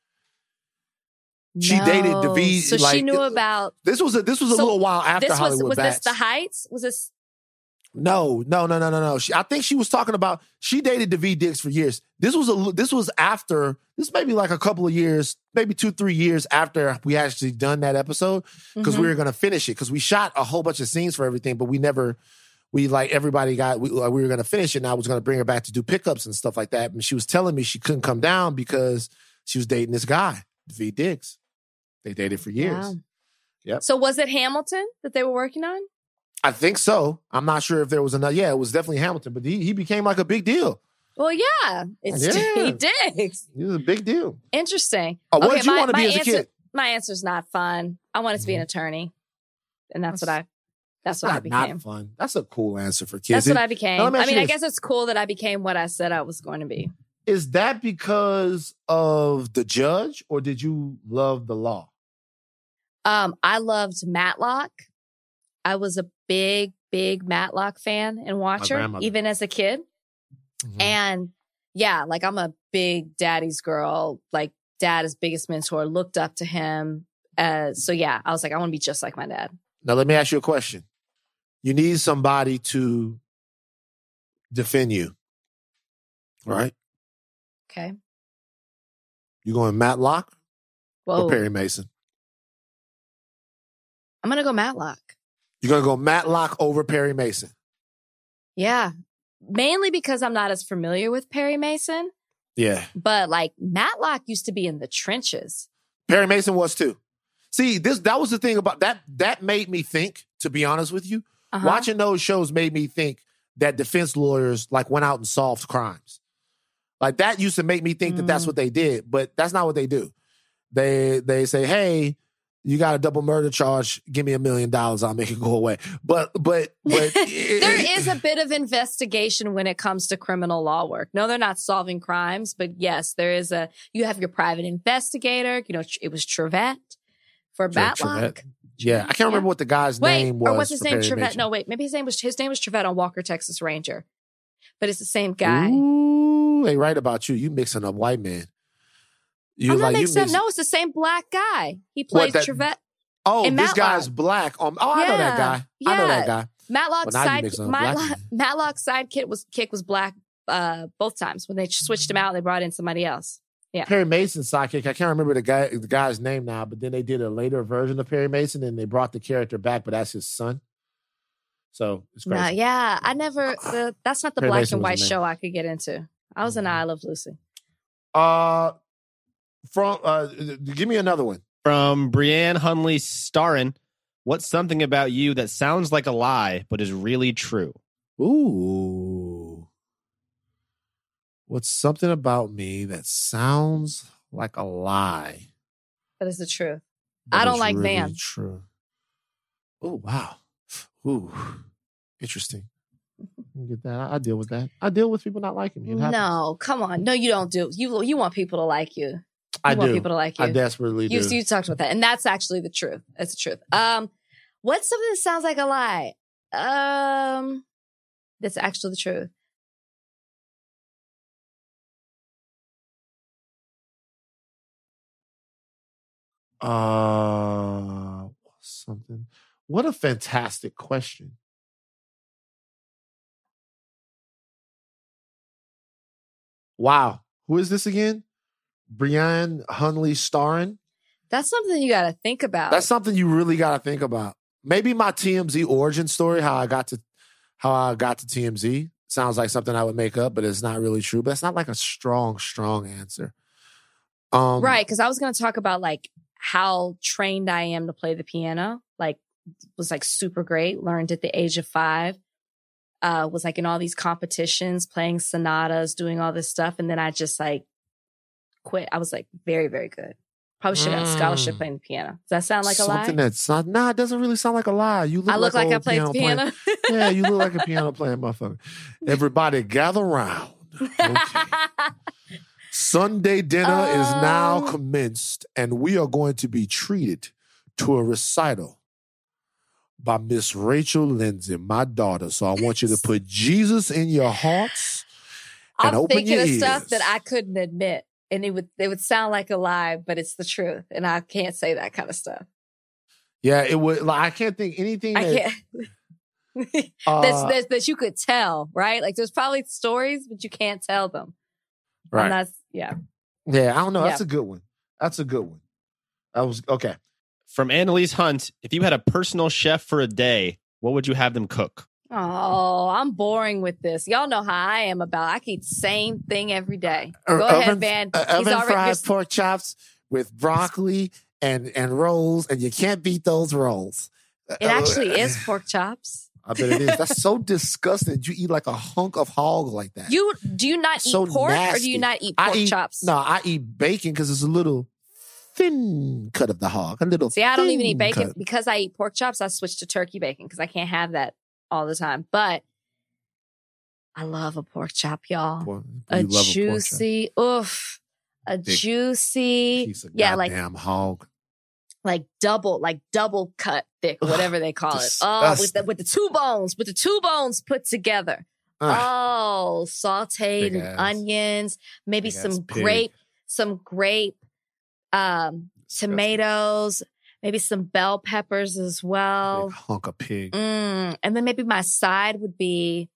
She no. dated Daveed. So like, she knew about this was a this was a so little while after this Hollywood was, was Bats. this the Heights? Was this? No, no, no, no, no, no. She, I think she was talking about she dated Daveed Diggs for years. This was a this was after this maybe like a couple of years, maybe two three years after we actually done that episode because mm-hmm. we were gonna finish it because we shot a whole bunch of scenes for everything, but we never we like everybody got we, we were gonna finish it. And I was gonna bring her back to do pickups and stuff like that. And she was telling me she couldn't come down because she was dating this guy, Daveed Diggs. They dated for years. Wow. Yep. So was it Hamilton that they were working on? I think so. I'm not sure if there was another. Yeah, it was definitely Hamilton, but he, he became like a big deal. Well, yeah, it's Yeah. he did. He was a big deal. Interesting. Oh, what okay, did you my, want to my be as a answer, kid? My answer's not fun. I wanted to be an attorney, and that's, what I. That's what I not, became. not fun. That's a cool answer for kids. That's what Is- I became. Now, let me I ask mean, you I this. guess it's cool that I became what I said I was going to be. Is that because of the judge, or did you love the law? Um, I loved Matlock. I was a big, big Matlock fan and watcher, grandmother. even as a kid. Mhm. And yeah, like I'm a big daddy's girl, like dad is biggest mentor, looked up to him. Uh, so yeah, I was like, I want to be just like my dad. Now, let me ask you a question. You need somebody to defend you, right? Okay. You going Matlock Whoa. or Perry Mason? I'm going to go Matlock. You're going to go Matlock over Perry Mason? Yeah. Mainly because I'm not as familiar with Perry Mason, Yeah. but like Matlock used to be in the trenches. Perry Mason was too. See, this that was the thing about that. That made me think, to be honest with you, Uh-huh. watching those shows made me think that defense lawyers like went out and solved crimes. Like that used to make me think that that's Mm. what they did, but that's not what they do. They they say, hey, you got a double murder charge. Give me a million dollars. I'll make it go away. But but but There is a bit of investigation when it comes to criminal law work. No, they're not solving crimes, but yes, there is a, you have your private investigator. You know, it was Trevette for Tre- Matlock. Trevette. Yeah, I can't remember what the guy's Wait, name was. or what's his for name? Perry Trevette. Mason. No, wait, maybe his name was, his name was Trevette on Walker, Texas Ranger, but it's the same guy. Ooh, they right about you. You mixing up white man. You I'm not you mixing up. mix- No, it's the same black guy. He plays that- Trevette. Oh, and this Matlock. guy's black. Um, oh, I know that Yeah. guy. I know that Yeah. guy. Matlock's Well, now you side, mixing up black Matlock, man. Matlock's sidekick was kick was black uh, both times. When they switched him out, they brought in somebody else. Yeah. Perry Mason's sidekick. I can't remember the guy, the guy's name now, but then they did a later version of Perry Mason and they brought the character back, but that's his son. So it's crazy. Nah, yeah, I never. The, that's not the Perry black Mason and was white the man. show I could get into. I was in I Love Lucy. Uh, from uh, give me another one. From Brianne Hunley Starrin, what's something about you that sounds like a lie but is really true? Ooh, what's something about me that sounds like a lie? That is the truth. but I don't is like really Van. True. Oh wow. Ooh, interesting. You Get that? I, I deal with that. I deal with people not liking me. It happens. No, come on. No, you don't do. You you want people to like you. You I want do. people to like you. I desperately You, do. you talked about that, and that's actually the truth. That's the truth. Um, what's something that sounds like a lie? Um, that's actually the truth. Uh, something. What a fantastic question. Wow. Who is this again? Brianne Hunley Starrin? That's something you got to think about. That's something you really got to think about. maybe my T M Z origin story, how I got to how I got to T M Z, sounds like something I would make up, but it's not really true. But it's not like a strong, strong answer. Um, right, because I was going to talk about like how trained I am to play the piano. Like, was like super great. Learned at the age of five. Uh, was like in all these competitions, playing sonatas, doing all this stuff, and then I just like quit. I was like very, very good. Probably should have got a scholarship Mm. playing the piano. Does that sound like a lie? Something that's not, nah, it doesn't really sound like a lie. You look I look like, like I old played the playing- piano. Yeah, you look like a piano playing motherfucker. Everybody gather round. Okay. Sunday dinner is now Oh. commenced, and we are going to be treated to a recital by Miss Rachel Lindsay, my daughter. So I want you to put Jesus in your hearts and I'm open thinking your of ears. stuff that I couldn't admit, and it would it would sound like a lie, but it's the truth, and I can't say that kind of stuff. Yeah, it would. Like, I can't think anything. I that, can't. uh, that's, that's, that you could tell, right? Like there's probably stories, but you can't tell them. right. And that's yeah. Yeah, I don't know. That's Yeah. a good one. That's a good one. That was okay. From Annalise Hunt, if you had a personal chef for a day, what would you have them cook? Oh, I'm boring with this. Y'all know how I am about. I can eat the same thing every day. Uh, Go ahead, oven- Van. uh, He's oven already fried just- pork chops with broccoli and and rolls, and you can't beat those rolls. It actually is pork chops. I bet it is. That's so disgusting. You eat like a hunk of hog like that. You do you not eat So pork or do nasty. you not eat I pork eat- chops? No, I eat bacon because it's a little thin cut of the hog. A little. See, I don't even thin eat bacon cut. because I eat pork chops. I switched to turkey bacon because I can't have that all the time. But I love a pork chop, y'all. Pork- A you love pork chop. juicy, oof, a Big juicy, piece of yeah, like goddamn hog. like double, like double cut thick, Ugh, whatever they call it. Oh, with the disgusting. with the two bones, with the two bones put together. Ugh. Oh, sauteed Big and ass. onions, maybe Big some ass pig. grape, some grape, um, Disgusting. tomatoes, maybe some bell peppers as well. Big hunk of pig. Mm, and then maybe my side would be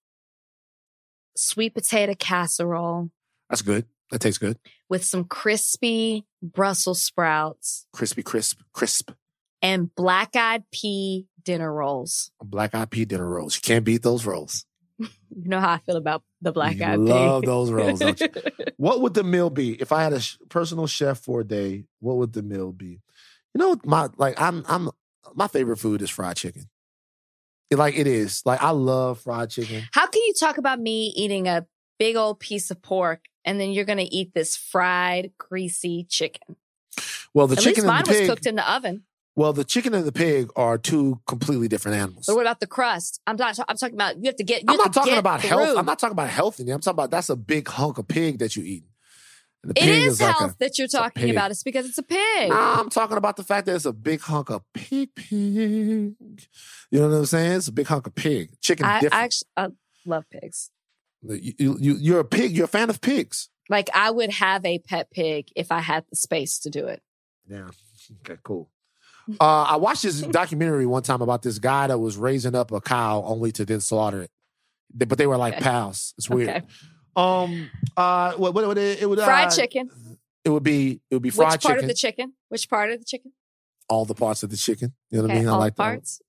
sweet potato casserole That's good. That tastes good. with some crispy Brussels sprouts Crispy, crisp, crisp. and black-eyed pea dinner rolls. Black eyed pea dinner rolls. You can't beat those rolls. You know how I feel about the black-eyed You pea. love those rolls, don't you? What would the meal be if I had a sh- personal chef for a day? What would the meal be? You know, my like I'm I'm my favorite food is fried chicken. It, like it is. Like I love fried chicken. How can you talk about me eating a big old piece of pork and then you're going to eat this fried, greasy chicken? Well, the At chicken least mine and the was pig. cooked in the oven. Well, the chicken and the pig are two completely different animals. But what about the crust? I'm not. I'm talking about you have to get. You I'm have not to talking get about through. health. I'm not talking about healthy. I'm talking about that's a big hunk of pig that you eat. And the It pig is like health a, that you're it's a talking pig. about. It's because it's a pig. Nah, I'm talking about the fact that it's a big hunk of pig, pig. You know what I'm saying? It's a big hunk of pig. Chicken I, I different. actually I love pigs. You, you, you- you're a pig. You're a fan of pigs. Like I would have a pet pig if I had the space to do it. Yeah. Okay, cool. Uh, I watched this documentary one time about this guy that was raising up a cow only to then slaughter it. They- But they were like Okay. pals. It's weird. Okay. Um. Uh. What? What? What? It, it would. Fried uh, chicken. It would be. It would be fried Which part chicken. of the chicken? Which part of the chicken? all the parts of the chicken. You know what I Okay, mean? I all like that. parts.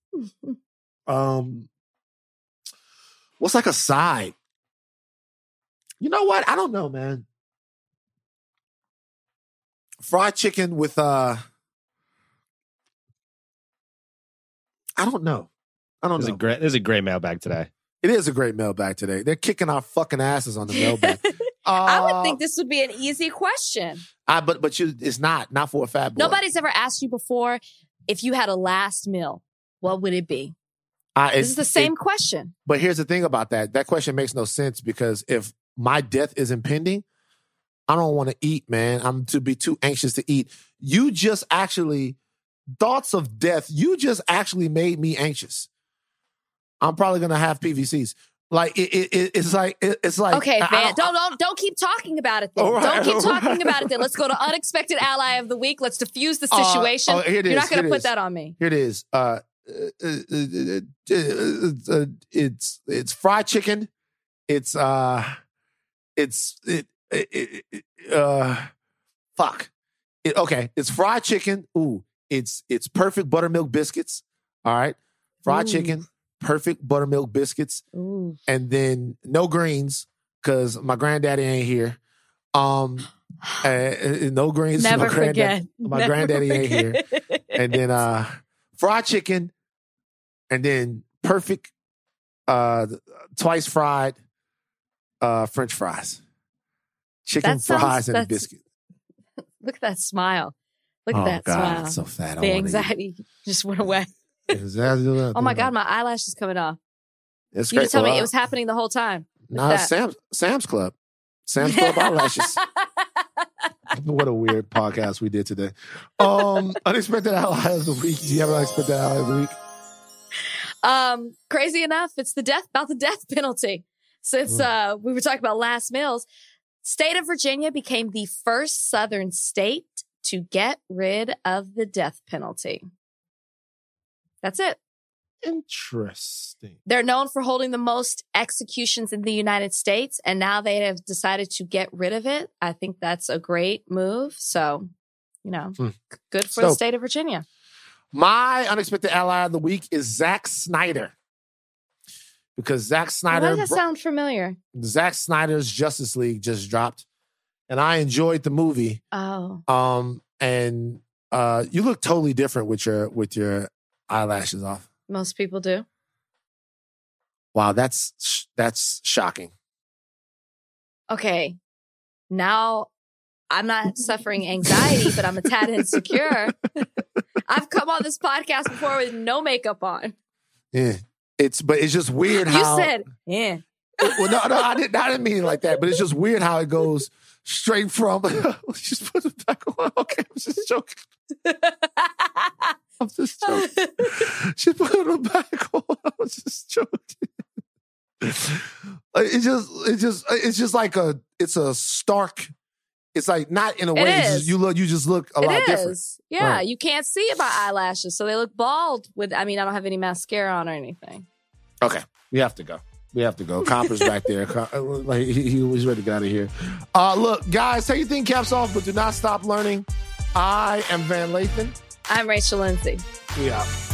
Um. What's like a side? You know what? I don't know, man. Fried chicken with uh. I don't know. I don't There's a know. great there's a great mailbag today. It is a great mailbag today. They're kicking our fucking asses on the mailbag. I Uh, would think this would be an easy question. I, but but you, it's not. Not for a fat boy. Nobody's ever asked you before if you had a last meal, what would it be? I, This is the same question. But here's the thing about that. That question makes no sense because if my death is impending, I don't want to eat, man. I'm to be too anxious to eat. You just actually, thoughts of death, you just actually made me anxious. I'm probably going to have P V Cs. Like, it, it, it- it's like, it, it's like. Okay, I- I Van, don't, don't don't keep talking about it then. All right, don't keep all talking right. about it then. Let's go to unexpected ally of the week. Let's diffuse the Uh, situation. oh, here it You're is, not going here to it put is. that on me. Here it is. Uh, uh, uh, uh, uh, uh, it's it's fried chicken. It's uh, it's it, it, it, it uh, fuck. It, okay, it's fried chicken. Ooh, it's it's perfect buttermilk biscuits. All right, fried Ooh. chicken, perfect buttermilk biscuits, Ooh. and then no greens because my granddaddy ain't here. Um, uh, uh, no greens. Never my forget. My Never granddaddy forget. ain't here. And then uh, fried chicken, and then perfect uh, twice fried uh, French fries, chicken That sounds- fries, and a that's- biscuit. Look at that smile. Look at Oh that God, smile. it's so fat. I The wanna eat. anxiety just went away. Exactly. Oh my God, my eyelash is coming off. It's You great. can tell Well, me it was happening the whole time. No, it's Sam's Sam's Club. Sam's Club eyelashes. What a weird podcast we did today. Um, unexpected ally of the week. Do you have an unexpected ally of the week? Um, crazy enough, it's the death about the death penalty. Since Mm. uh, we were talking about last meals, state of Virginia became the first Southern state to get rid of the death penalty. That's it. Interesting. They're known for holding the most executions in the United States, and now they have decided to get rid of it. I think that's a great move. So, you know, Hmm. good for So- the state of Virginia. My unexpected ally of the week is Zack Snyder. Because Zack Why Snyder, does that bro- sound familiar? Zack Snyder's Justice League just dropped, and I enjoyed the movie. Oh, Um, and uh, you look totally different with your with your eyelashes off. most people do. Wow, that's that's shocking. Okay, now I'm not suffering anxiety, but I'm a tad insecure. I've come on this podcast before with no makeup on. Yeah, it's but it's just weird You how said, yeah. Well, no, no, I didn't. I didn't mean it like that. But it's just weird how it goes straight from. Just put it back on. Okay, I'm just joking. I'm just joking. She put it back on. I was just joking. Like, It just, it just, it's just like a, it's a stark. It's like not in a It way. It's is. just, you look, you just look a It lot is. different. Yeah, Right. you can't see my eyelashes, so they look bald. With, I mean, I don't have any mascara on or anything. Okay, we have to go. We have to go. Copper's back there. Co- Like he, he was ready to get out of here. Uh, look, guys, take your thing caps off, but do not stop learning. I am Van Lathan. I'm Rachel Lindsay. We out.